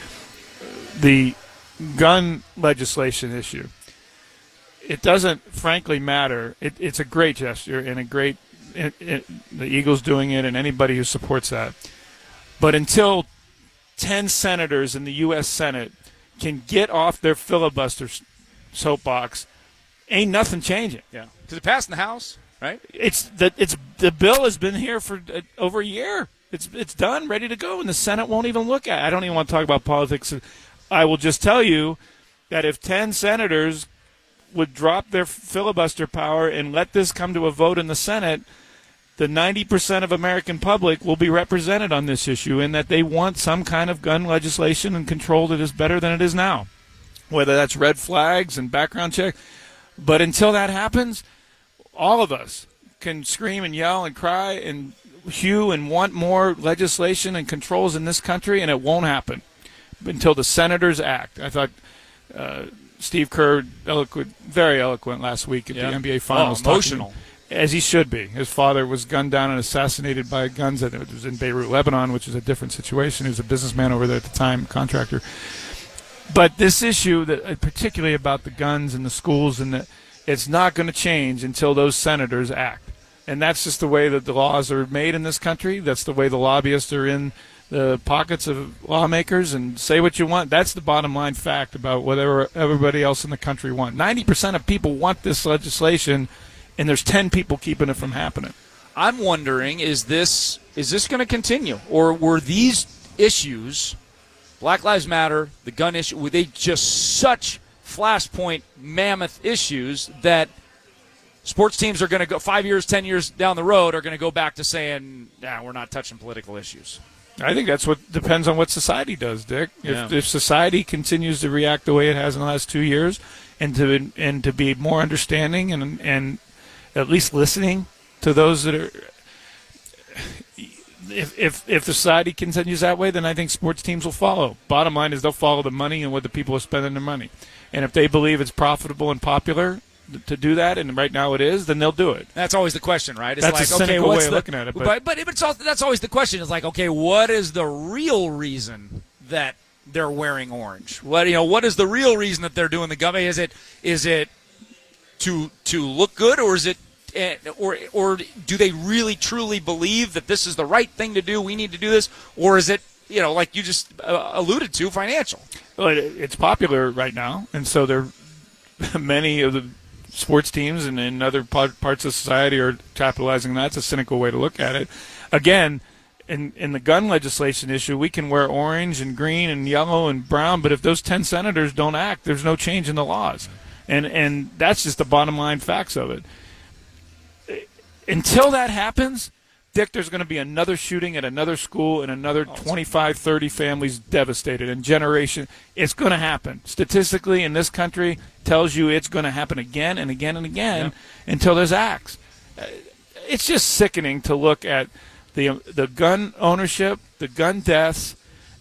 The gun legislation issue, it doesn't, frankly, matter. It, it's a great gesture and a great, it, it, the Eagles doing it and anybody who supports that. But until ten senators in the U S Senate can get off their filibuster soapbox, ain't nothing changing. Yeah, because it passed in the House, right? It's the it's the bill has been here for uh, over a year. It's it's done, ready to go, and the Senate won't even look at it. I don't even want to talk about politics. I will just tell you that if ten senators would drop their filibuster power and let this come to a vote in the Senate, the ninety percent of American public will be represented on this issue, in that they want some kind of gun legislation and control that is better than it is now. whether that's red flags and background check. But until that happens, all of us can scream and yell and cry and hew and want more legislation and controls in this country, and it won't happen until the senators act. I thought uh, Steve Kerr, eloquent, very eloquent last week at Yeah. the N B A Finals. Oh, emotional. Talking, as he should be. His father was gunned down and assassinated by guns. It was in Beirut, Lebanon, which is a different situation. He was a businessman over there at the time, contractor. But this issue, that particularly about the guns in the schools, and the, it's not going to change until those senators act. And that's just the way that the laws are made in this country. That's the way the lobbyists are in the pockets of lawmakers, and say what you want. That's the bottom line fact about whatever everybody else in the country wants. ninety percent of people want this legislation, and there's ten people keeping it from happening. I'm wondering, is this is this going to continue? Or were these issues, Black Lives Matter, the gun issue, were they just such flashpoint mammoth issues that sports teams are going to go five years, ten years down the road are going to go back to saying, nah, we're not touching political issues? I think that's what depends on what society does, Dick. If, Yeah. if society continues to react the way it has in the last two years, and to and to be more understanding and and at least listening to those that are, if if if the society continues that way, then I think sports teams will follow. Bottom line is they'll follow the money and what the people are spending their money, and if they believe it's profitable and popular to do that, and right now it is, then they'll do it. That's always the question, right? It's That's like, a cynical okay, what's way of the, looking at it, but- But, but it's also, that's always the question. It's like, okay, what is the real reason that they're wearing orange? What you know? What is the real reason that they're doing the gum? Is it is it to to look good, or is it eh, or or do they really truly believe that this is the right thing to do? We need to do this, or is it, you know, like you just uh, alluded to, financial? Well, it, it's popular right now, and so there many of the sports teams and in other part, parts of society are capitalizing on that. It's a cynical way to look at it. Again, in in the gun legislation issue, we can wear orange and green and yellow and brown, but if those ten senators don't act, there's no change in the laws. And and that's just the bottom line facts of it. Until that happens, Dick, there's going to be another shooting at another school and another twenty-five, thirty families devastated. And generation, it's going to happen. Statistically, in this country, tells you it's going to happen again and again and again Yep. until there's acts. Uh, It's just sickening to look at the the gun ownership, the gun deaths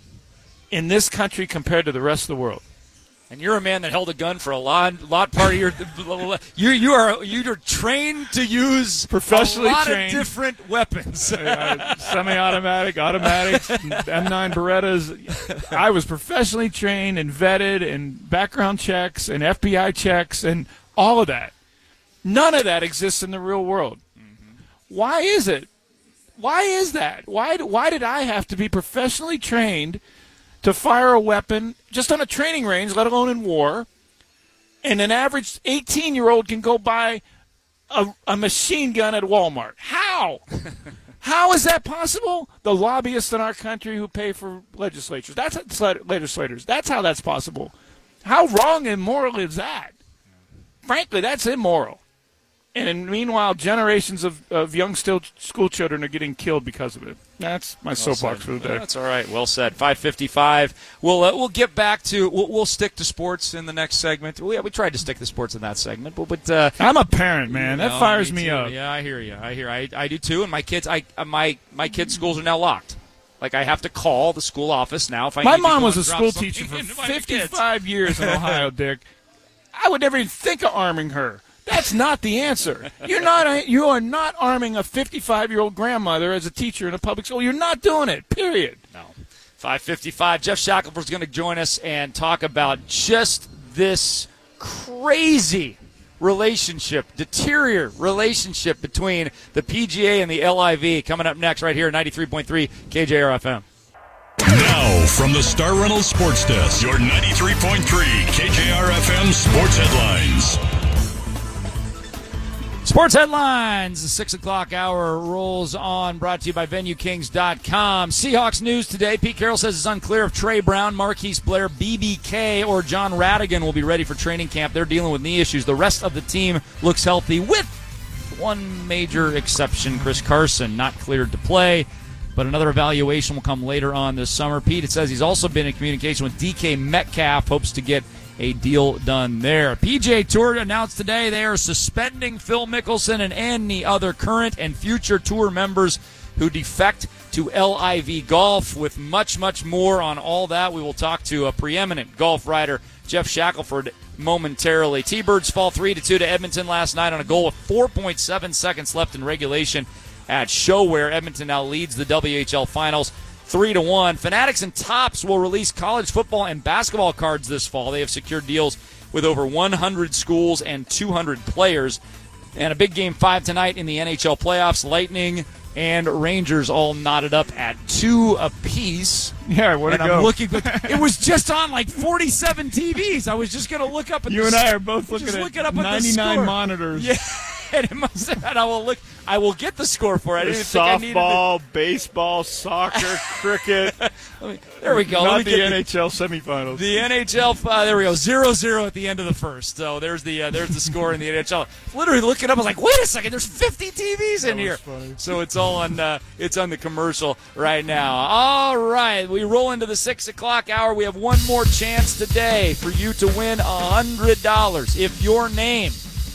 in this country compared to the rest of the world. And you're a man that held a gun for a lot, lot part of your. You you are you're trained to use Professionally a lot trained. of different weapons. uh, semi-automatic, automatics, M nine Berettas. I was professionally trained and vetted, and background checks and F B I checks and all of that. None of that exists in the real world. Mm-hmm. Why is it? Why is that? Why why did I have to be professionally trained to fire a weapon just on a training range, let alone in war, and an average eighteen-year-old can go buy a, a machine gun at Walmart? How? How is that possible? The lobbyists in our country who pay for legislatures. That's legislators. That's how that's possible. How wrong and immoral is that? Frankly, that's immoral. And meanwhile, generations of, of young still school children are getting killed because of it. That's my soapbox for the day. That's all right. Well said. five fifty-five. We'll uh, we'll get back to we'll, we'll stick to sports in the next segment. We we tried to stick to sports in that segment, but but uh, I'm a parent, man. That no, fires me too. up. Yeah, I hear you. I hear. I I do too. And my kids, I uh, my my kids' schools are now locked. Like I have to call the school office now. If I My need to mom go was and a drop school something teacher for into my kids. fifty-five years in Ohio, Dick. I would never even think of arming her. That's not the answer. You're not. You are not arming a fifty-five-year-old grandmother as a teacher in a public school. You're not doing it. Period. No. five fifty-five. Jeff Shackelford's going to join us and talk about just this crazy relationship, deterior relationship between the P G A and the L I V. Coming up next, right here, ninety-three point three K J R F M. Now, from the Star Reynolds Sports Desk, your ninety-three point three K J R F M Sports Headlines. Sports headlines. The six o'clock hour rolls on, brought to you by Venue Kings dot com. Seahawks news today. Pete Carroll says it's unclear if Trey Brown, Marquise Blair, B B K, or John Radigan will be ready for training camp. They're dealing with knee issues. The rest of the team looks healthy, with one major exception, Chris Carson, not cleared to play. But another evaluation will come later on this summer. Pete, it says he's also been in communication with D K Metcalf, hopes to get a deal done there. P G A Tour announced today they are suspending Phil Mickelson and any other current and future tour members who defect to L I V Golf. With much, much more on all that, we will talk to a preeminent golf writer, Jeff Shackelford, momentarily. T-Birds fall three to two to Edmonton last night on a goal with four point seven seconds left in regulation at Showware. Edmonton now leads the W H L Finals three to one. Fanatics and Topps will release college football and basketball cards this fall. They have secured deals with over one hundred schools and two hundred players. And a big game five tonight in the N H L playoffs. Lightning and Rangers all knotted up at two apiece. Yeah, where'd and it go? I'm looking, but it was just on like forty-seven T Vs. I was just going to look up at You the, and I are both looking just at looking up at the ninety-nine score. monitors. Yeah, and it must have, and I will look. I will get the score for it. I didn't There's think I needed softball, baseball, soccer, cricket. Let me, there we go. Not Let me the get N H L semifinals. The N H L, uh, there we go, zero zero at the end of the first. So there's the uh, there's the score in the N H L. Literally looking up, I was like, wait a second, there's fifty T Vs in That here. was funny. So it's all on uh, it's on the commercial right now. All right, we roll into the six o'clock hour. We have one more chance today for you to win a hundred dollars if your name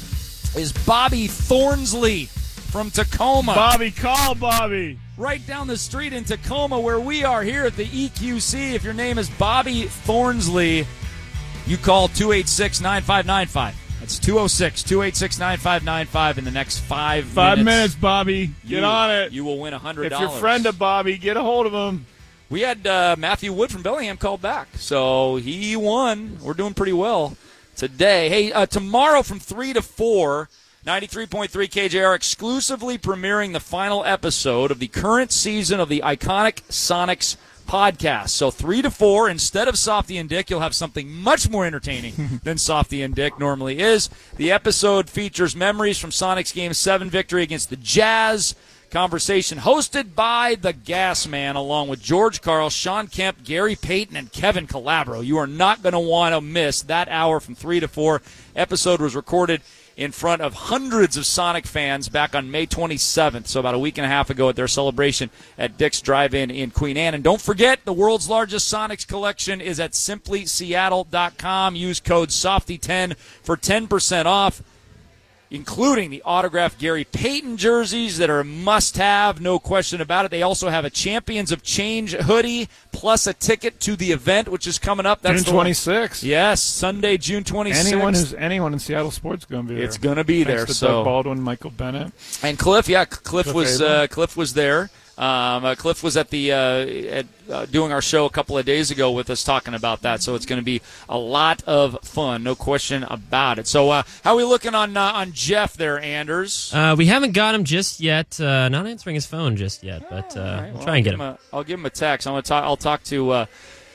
is Bobby Thornsley from Tacoma. Bobby, call Bobby. Right down the street in Tacoma where we are here at the E Q C. If your name is Bobby Thornsley, you call two eight six, nine five nine five. That's two oh six, two eight six, nine five nine five in the next five, Five minutes. minutes, Bobby. Get you, on it. You will win a hundred If dollars. you're a friend of Bobby, get a hold of him. We had uh, Matthew Wood from Bellingham called back, so he won. We're doing pretty well today. Hey, uh, tomorrow from three to four, ninety-three point three K J R exclusively premiering the final episode of the current season of the Iconic Sonics podcast. So three to four, instead of Softy and Dick, you'll have something much more entertaining than Softy and Dick normally is. The episode features memories from Sonics Game seven victory against the Jazz. Conversation hosted by the Gas Man, along with George Karl, Sean Kemp, Gary Payton, and Kevin Calabro. You are not going to want to miss that hour from three to four. Episode was recorded in front of hundreds of Sonic fans back on May twenty-seventh, so about a week and a half ago at their celebration at Dick's Drive-In in Queen Anne. And don't forget, the world's largest Sonics collection is at simply seattle dot com. Use code softy ten for ten percent off, including the autographed Gary Payton jerseys that are a must-have, no question about it. They also have a Champions of Change hoodie plus a ticket to the event, which is coming up. That's June twenty-sixth. Yes, Sunday, June twenty-sixth. Anyone who's anyone in Seattle sports is going to be there. It's going to be there. Thanks to so Doug Baldwin, Michael Bennett, and Cliff. Yeah, Cliff, Cliff was Abel. uh, Cliff was there. Um, uh, Cliff was at the uh, at, uh, doing our show a couple of days ago with us talking about that. So it's going to be a lot of fun, no question about it. So uh, how are we looking on uh, on Jeff there, Anders? Uh, we haven't got him just yet. Uh, not answering his phone just yet, but uh, All right, we'll well, try and get I'll him. give him a, I'll give him a text. I'm gonna talk. I'll talk to uh,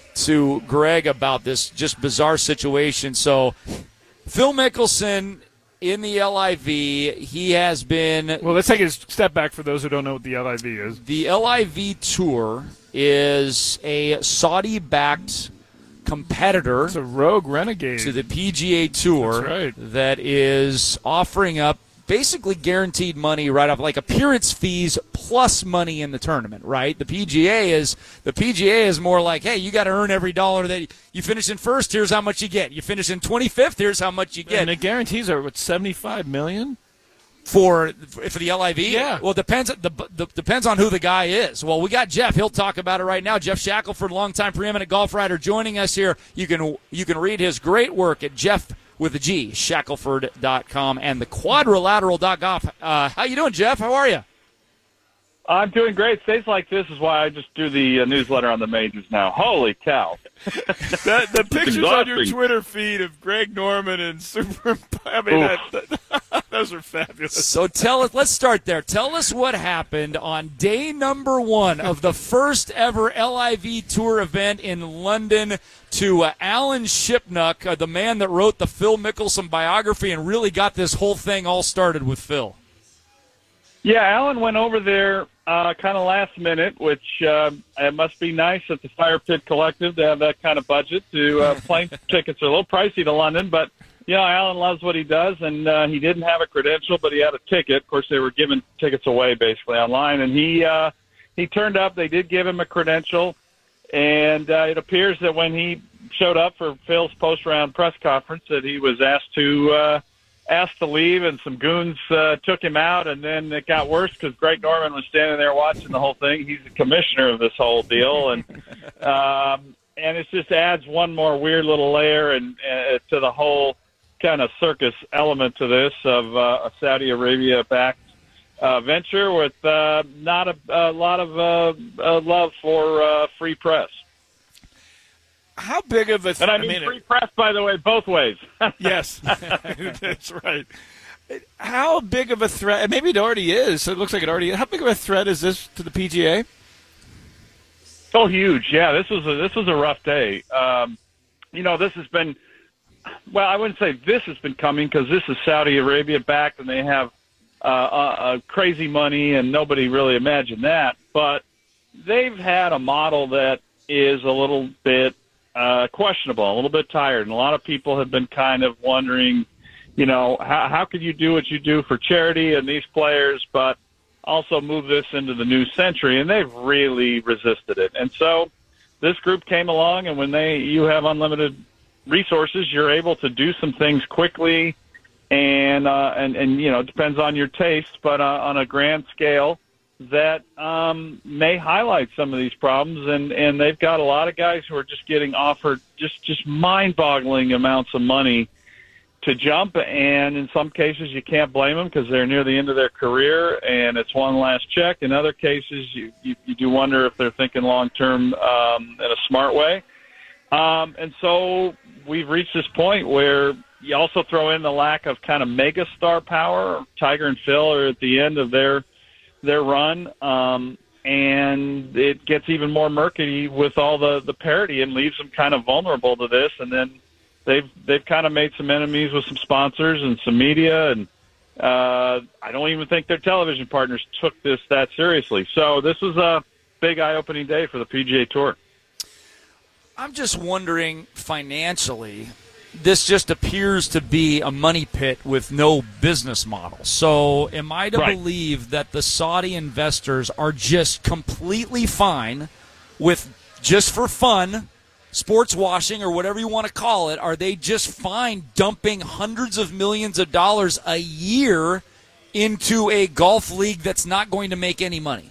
to Greg about this just bizarre situation. So Phil Mickelson in the L I V, he has been. Well, let's take a step back for those who don't know what the L I V is. The L I V Tour is a Saudi-backed competitor It's a rogue renegade. to the P G A Tour That's right. that is offering up basically guaranteed money right off, like appearance fees plus money in the tournament, right? The P G A is the P G A is more like, hey, you got to earn every dollar that you finish in first. Here's how much you get. You finish in twenty-fifth. Here's how much you get. And the guarantees are, what, seventy-five million dollars? For for the L I V? Yeah. Well, it depends, the, the, depends on who the guy is. Well, we got Jeff. He'll talk about it right now. Jeff Shackelford, longtime preeminent golf writer, joining us here. You can you can read his great work at Jeff with a G, Shackelford dot com and the quadrilateral dot golf. Uh, how you doing, Jeff? How are you? I'm doing great. Stays like this is why I just do the uh, newsletter on the majors now. Holy cow. The, the pictures on your exhausting. Twitter feed of Greg Norman and Super. I mean, that, that, those are fabulous. So tell us, let's start there. Tell us what happened on day number one of the first ever L I V Tour event in London to uh, Alan Shipnuck, uh, the man that wrote the Phil Mickelson biography and really got this whole thing all started with Phil. Yeah, Alan went over there uh, kind of last minute, which uh, it must be nice at the Fire Pit Collective to have that kind of budget. To uh, plane tickets are a little pricey to London, but you know, Alan loves what he does, and uh, he didn't have a credential, but he had a ticket. Of course, they were giving tickets away basically online, and he uh, he turned up. They did give him a credential. And uh, it appears that when he showed up for Phil's post-round press conference, that he was asked to uh, asked to leave, and some goons uh, took him out, and then it got worse because Greg Norman was standing there watching the whole thing. He's the commissioner of this whole deal, and um, and it just adds one more weird little layer and uh, to the whole kind of circus element to this of uh, a Saudi Arabia-backed uh, venture with uh, not a, a lot of uh, uh, love for uh, free press. How big of a th- and I mean, I mean free press, by the way, both ways. Yes, that's right. How big of a threat? Maybe it already is. So it looks like it already is. How big of a threat is this to the P G A? Oh, huge! Yeah, this was a, this was a rough day. Um, you know, this has been. Well, I wouldn't say this has been coming because this is Saudi Arabia backed, and they have uh, uh, crazy money, and nobody really imagined that. But they've had a model that is a little bit uh, questionable, a little bit tired, and a lot of people have been kind of wondering, you know, how, how could you do what you do for charity and these players, but also move this into the new century? And they've really resisted it. And so this group came along, and when they you have unlimited resources, you're able to do some things quickly, and uh, and and you know, it depends on your taste, but uh, on a grand scale that um, may highlight some of these problems. And, and they've got a lot of guys who are just getting offered just just mind-boggling amounts of money to jump, and in some cases you can't blame them because they're near the end of their career and it's one last check. In other cases, you, you, you do wonder if they're thinking long-term um, in a smart way. Um, and so we've reached this point where you also throw in the lack of kind of mega star power. Tiger and Phil are at the end of their their run, um, and it gets even more murky with all the, the parity and leaves them kind of vulnerable to this. And then they've they've kind of made some enemies with some sponsors and some media, and uh, I don't even think their television partners took this that seriously. So this was a big eye-opening day for the P G A Tour. I'm just wondering, financially, this just appears to be a money pit with no business model. So am I to right. believe that the Saudi investors are just completely fine with, just for fun, sports washing or whatever you want to call it, are they just fine dumping hundreds of millions of dollars a year into a golf league that's not going to make any money?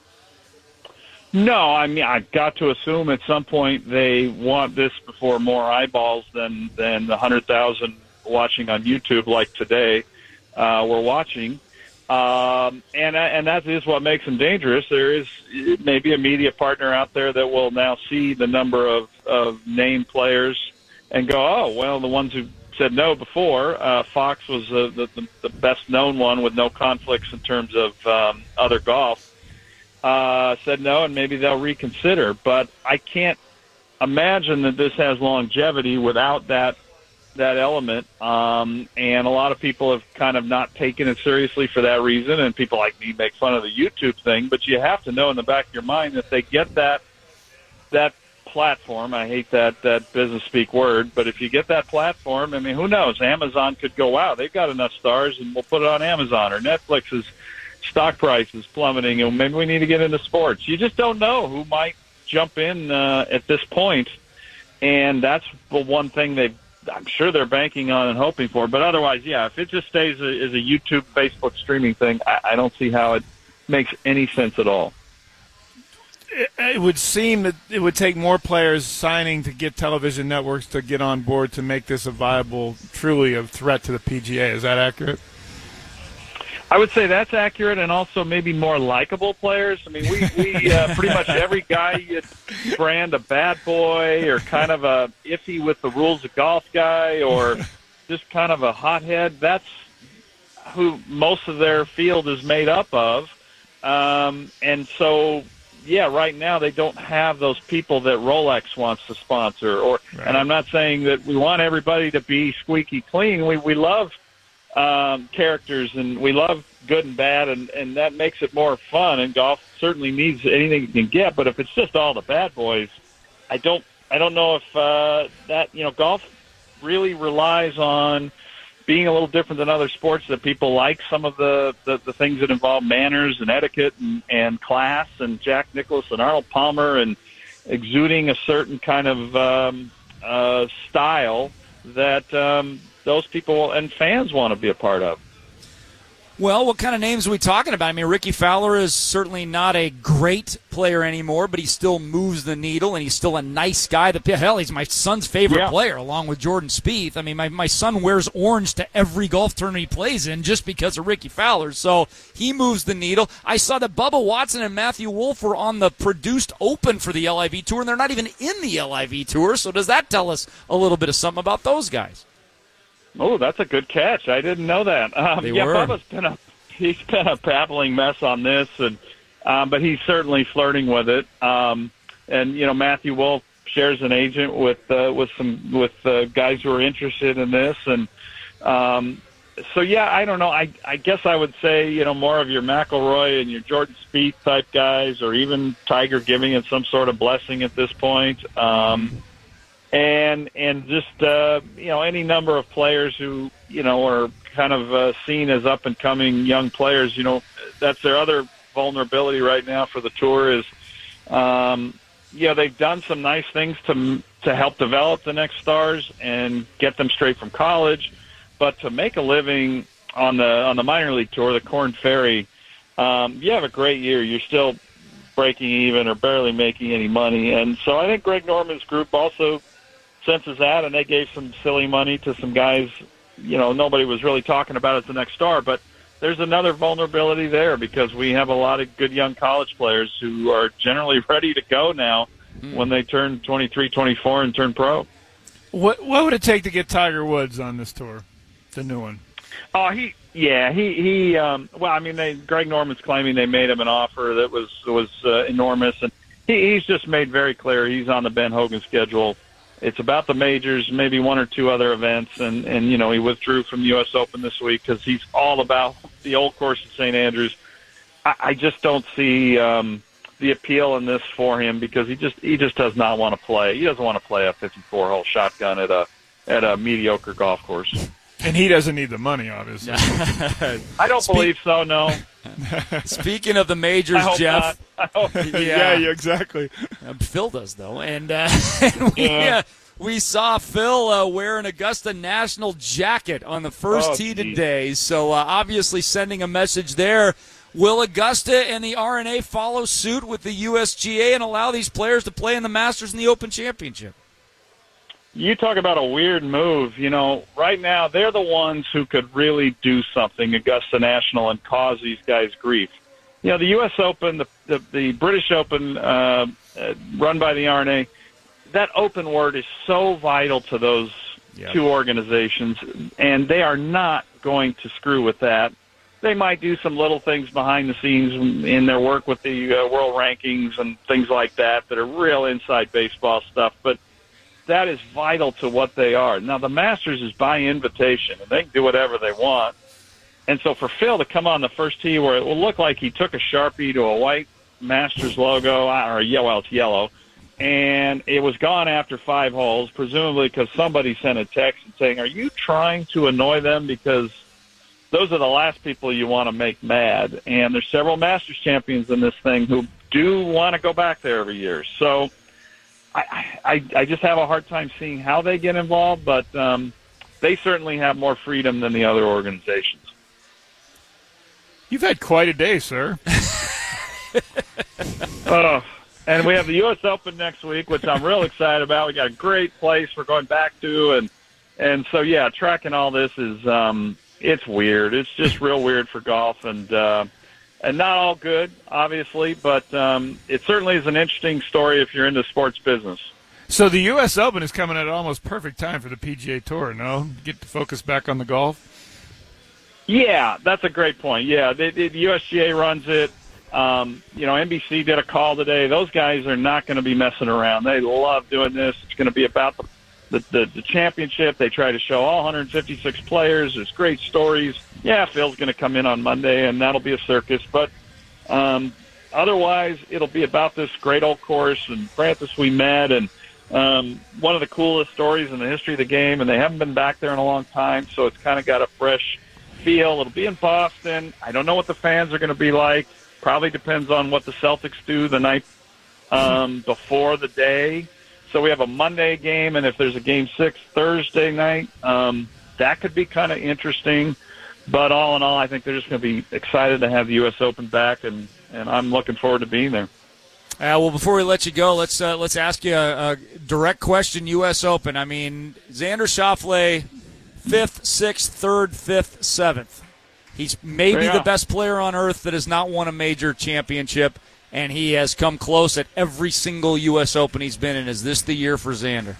No, I mean, I've got to assume at some point they want this before more eyeballs than, than the one hundred thousand watching on YouTube like today uh, we're watching. Um, and and that is what makes them dangerous. There is maybe a media partner out there that will now see the number of, of named players and go, oh, well, the ones who said no before, uh, Fox was uh, the, the, the best-known one with no conflicts in terms of um, other golf. Uh, said no, and maybe they'll reconsider. But I can't imagine that this has longevity without that that element. Um, and a lot of people have kind of not taken it seriously for that reason, and people like me make fun of the YouTube thing. But you have to know in the back of your mind that they get that that platform. I hate that, that business speak word, but if you get that platform, I mean, who knows? Amazon could go, wow, they've got enough stars, and we'll put it on Amazon, or Netflix is stock price is plummeting, and maybe we need to get into sports. You just don't know who might jump in uh, at this point, and that's the one thing they, I'm sure they're banking on and hoping for. But otherwise, yeah, if it just stays a, as a YouTube, Facebook streaming thing, I, I don't see how it makes any sense at all. It, it would seem that it would take more players signing to get television networks to get on board to make this a viable, truly a threat to the P G A. Is that accurate? I would say that's accurate, and also maybe more likable players. I mean, we, we uh, pretty much every guy you brand a bad boy or kind of a iffy with the rules of golf guy or just kind of a hothead, that's who most of their field is made up of. Um, and so, yeah, right now they don't have those people that Rolex wants to sponsor. Or, right. And I'm not saying that we want everybody to be squeaky clean. We, we love Um, characters, and we love good and bad, and, and that makes it more fun. And golf certainly needs anything you can get, but if it's just all the bad boys, I don't, I don't know if uh, that you know golf really relies on being a little different than other sports. That people like some of the, the, the things that involve manners and etiquette and, and class. And Jack Nicklaus and Arnold Palmer and exuding a certain kind of um, uh, style that um, those people and fans want to be a part of. Well, what kind of names are we talking about? I mean, Ricky Fowler is certainly not a great player anymore, but he still moves the needle, and he's still a nice guy. The hell, he's my son's favorite yeah. player, along with Jordan Spieth. I mean, my, my son wears orange to every golf tournament he plays in just because of Ricky Fowler, so he moves the needle. I saw that Bubba Watson and Matthew Wolff were on the produced Open for the L I V Tour, and they're not even in the L I V Tour, so does that tell us a little bit of something about those guys? Oh, that's a good catch. I didn't know that. Um, They yeah, were. Bubba's been a he's been a babbling mess on this, and um, but he's certainly flirting with it. Um, and you know, Matthew Wolff shares an agent with uh, with some with uh, guys who are interested in this, and um, so yeah, I don't know. I I guess I would say you know more of your McIlroy and your Jordan Spieth type guys, or even Tiger giving it some sort of blessing at this point. Um, And and just uh, you know any number of players who you know are kind of uh, seen as up and coming young players. You know that's their other vulnerability right now for the tour is, um, you know they've done some nice things to to help develop the next stars and get them straight from college, but to make a living on the on the minor league tour, the Korn Ferry, um, you have a great year, you're still breaking even or barely making any money, and so I think Greg Norman's group also senses that, and they gave some silly money to some guys, you know, nobody was really talking about as the next star, but there's another vulnerability there because we have a lot of good young college players who are generally ready to go now mm. when they turn twenty-three, twenty-four and turn pro. What what would it take to get Tiger Woods on this tour, the new one? Oh, he, yeah, he, he. Um, well, I mean, they, Greg Norman's claiming they made him an offer that was was uh, enormous, and he, he's just made very clear he's on the Ben Hogan schedule. It's about the majors, maybe one or two other events, and, and you know he withdrew from the U S Open this week because he's all about the old course at Saint Andrews. I, I just don't see um, the appeal in this for him because he just he just does not want to play. He doesn't want to play a fifty-four hole shotgun at a at a mediocre golf course. And he doesn't need the money, obviously. I don't Spe- believe so. No. Speaking of the majors, I hope Jeff. Not. I hope, yeah, yeah, exactly. Uh, Phil does though, and, uh, and we Yeah. uh, we saw Phil uh, wear an Augusta National jacket on the first Oh, tee geez. today. So uh, obviously sending a message there. Will Augusta and the R N A follow suit with the U S G A and allow these players to play in the Masters and the Open Championship? You talk about a weird move. You know, right now they're the ones who could really do something, Augusta National, and cause these guys grief. You know, the U S Open, the the, the British Open, uh, uh, run by the R N A, that open word is so vital to those Yep. two organizations, and they are not going to screw with that. They might do some little things behind the scenes in their work with the uh, world rankings and things like that that are real inside baseball stuff, but that is vital to what they are. Now, the Masters is by invitation, and they can do whatever they want. And so for Phil to come on the first tee where it will look like he took a Sharpie to a white Masters logo, or yeah, well, it's yellow, and it was gone after five holes, presumably because somebody sent a text saying, are you trying to annoy them? Because those are the last people you want to make mad. And there's several Masters champions in this thing who do want to go back there every year. So I, I, I just have a hard time seeing how they get involved, but um, they certainly have more freedom than the other organizations. You've had quite a day, sir. uh, and we have the U S Open next week, which I'm real excited about. We got a great place we're going back to, and and so yeah, tracking all this is um, it's weird. It's just real weird for golf, and uh, and not all good, obviously, but um, it certainly is an interesting story if you're into sports business. So the U S Open is coming at almost perfect time for the P G A Tour, no? Get to focus back on the golf? Yeah, that's a great point. Yeah, the, the U S G A runs it. Um, you know, N B C did a call today. Those guys are not going to be messing around. They love doing this. It's going to be about the, the, the, the championship. They try to show all one hundred fifty-six players. There's great stories. Yeah, Phil's going to come in on Monday, and that'll be a circus. But um, otherwise, it'll be about this great old course and Francis we met, and um, one of the coolest stories in the history of the game, and they haven't been back there in a long time, so it's kind of got a fresh feel. It'll be in Boston. I don't know what the fans are going to be like. Probably depends on what the Celtics do the night um, before the day. So we have a Monday game, and if there's a game six Thursday night, um, that could be kind of interesting. But all in all, I think they're just going to be excited to have the U S Open back, and, and I'm looking forward to being there. Uh, well, before we let you go, let's uh, let's ask you a, a direct question. U S Open. I mean, Xander Schauffele, fifth, sixth, third, fifth, seventh. He's maybe Yeah. the best player on earth that has not won a major championship, and he has come close at every single U S Open he's been in. Is this the year for Xander?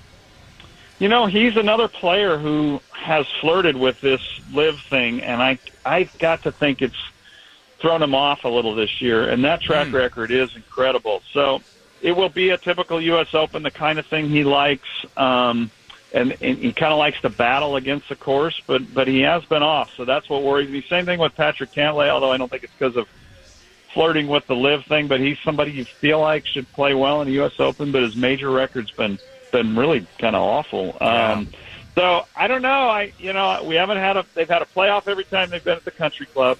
You know, he's another player who has flirted with this live thing, and I I've got to think it's thrown him off a little this year, and that track mm. record is incredible. So it will be a typical U S Open, the kind of thing he likes, um, and, and he kind of likes to battle against the course, but, but he has been off, so that's what worries me. Same thing with Patrick Cantlay, although I don't think it's because of flirting with the live thing, but he's somebody you feel like should play well in the U S Open, but his major record's been been really kind of awful. Yeah. Um, so I don't know. I you know we haven't had a they've had a playoff every time they've been at the Country Club,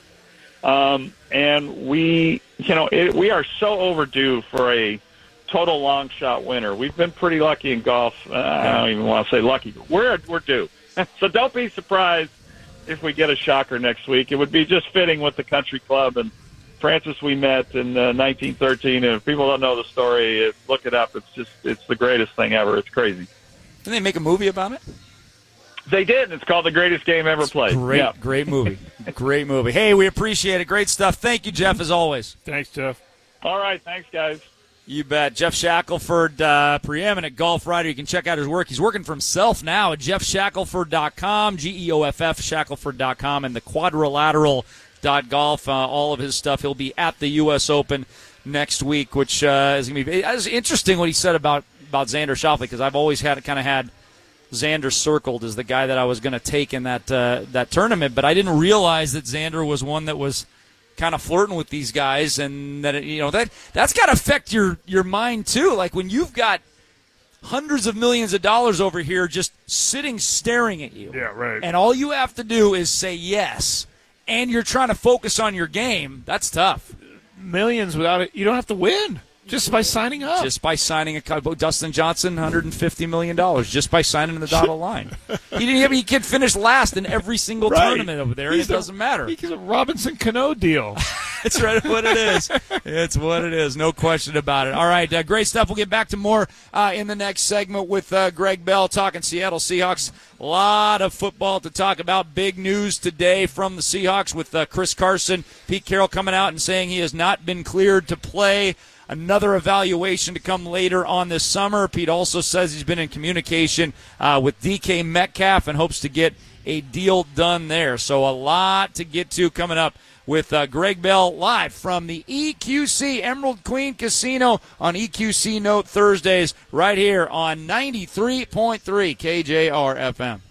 um, and we you know it, we are so overdue for a total long shot winner. We've been pretty lucky in golf. Uh, I don't even want to say lucky. But we're we're due. So don't be surprised if we get a shocker next week. It would be just fitting with the Country Club and Francis we met in uh, nineteen thirteen, and if people don't know the story, uh, look it up. It's just, it's the greatest thing ever. It's crazy. Didn't they make a movie about it? They did. It's called The Greatest Game Ever It's Played. Great, yeah. great movie. Great movie. Hey, we appreciate it. Great stuff. Thank you, Jeff, as always. Thanks, Jeff. All right. Thanks, guys. You bet. Jeff Shackelford, uh, preeminent golf writer. You can check out his work. He's working for himself now at jeff shackelford dot com, G E O F F, shackelford dot com, and the Quadrilateral dot golf. Uh, all of his stuff. He'll be at the U S Open next week, which uh, is going to be it's interesting what he said about, about Xander Schauffele, because I've always had kind of had Xander circled as the guy that I was going to take in that uh, that tournament, but I didn't realize that Xander was one that was kind of flirting with these guys, and that it, you know that that's got to affect your your mind too. Like when you've got hundreds of millions of dollars over here just sitting staring at you, Yeah, right. and all you have to do is say yes, and you're trying to focus on your game. That's tough. Millions without it, you don't have to win just by signing up. Just by signing a contract. Dustin Johnson, one hundred fifty million dollars just by signing the dotted line. He didn't have, he could finish last in every single Right. tournament over there, and He's it a- doesn't matter. He's a Robinson Cano deal. It's right what it is. It's what it is. No question about it. All right, uh, great stuff. We'll get back to more uh, in the next segment with uh, Greg Bell talking Seattle Seahawks. A lot of football to talk about. Big news today from the Seahawks with uh, Chris Carson. Pete Carroll coming out and saying he has not been cleared to play. Another evaluation to come later on this summer. Pete also says he's been in communication uh, with D K Metcalf and hopes to get a deal done there. So a lot to get to coming up with uh, Greg Bell live from the E Q C Emerald Queen Casino on E Q C Note Thursdays right here on ninety-three point three K J R F M.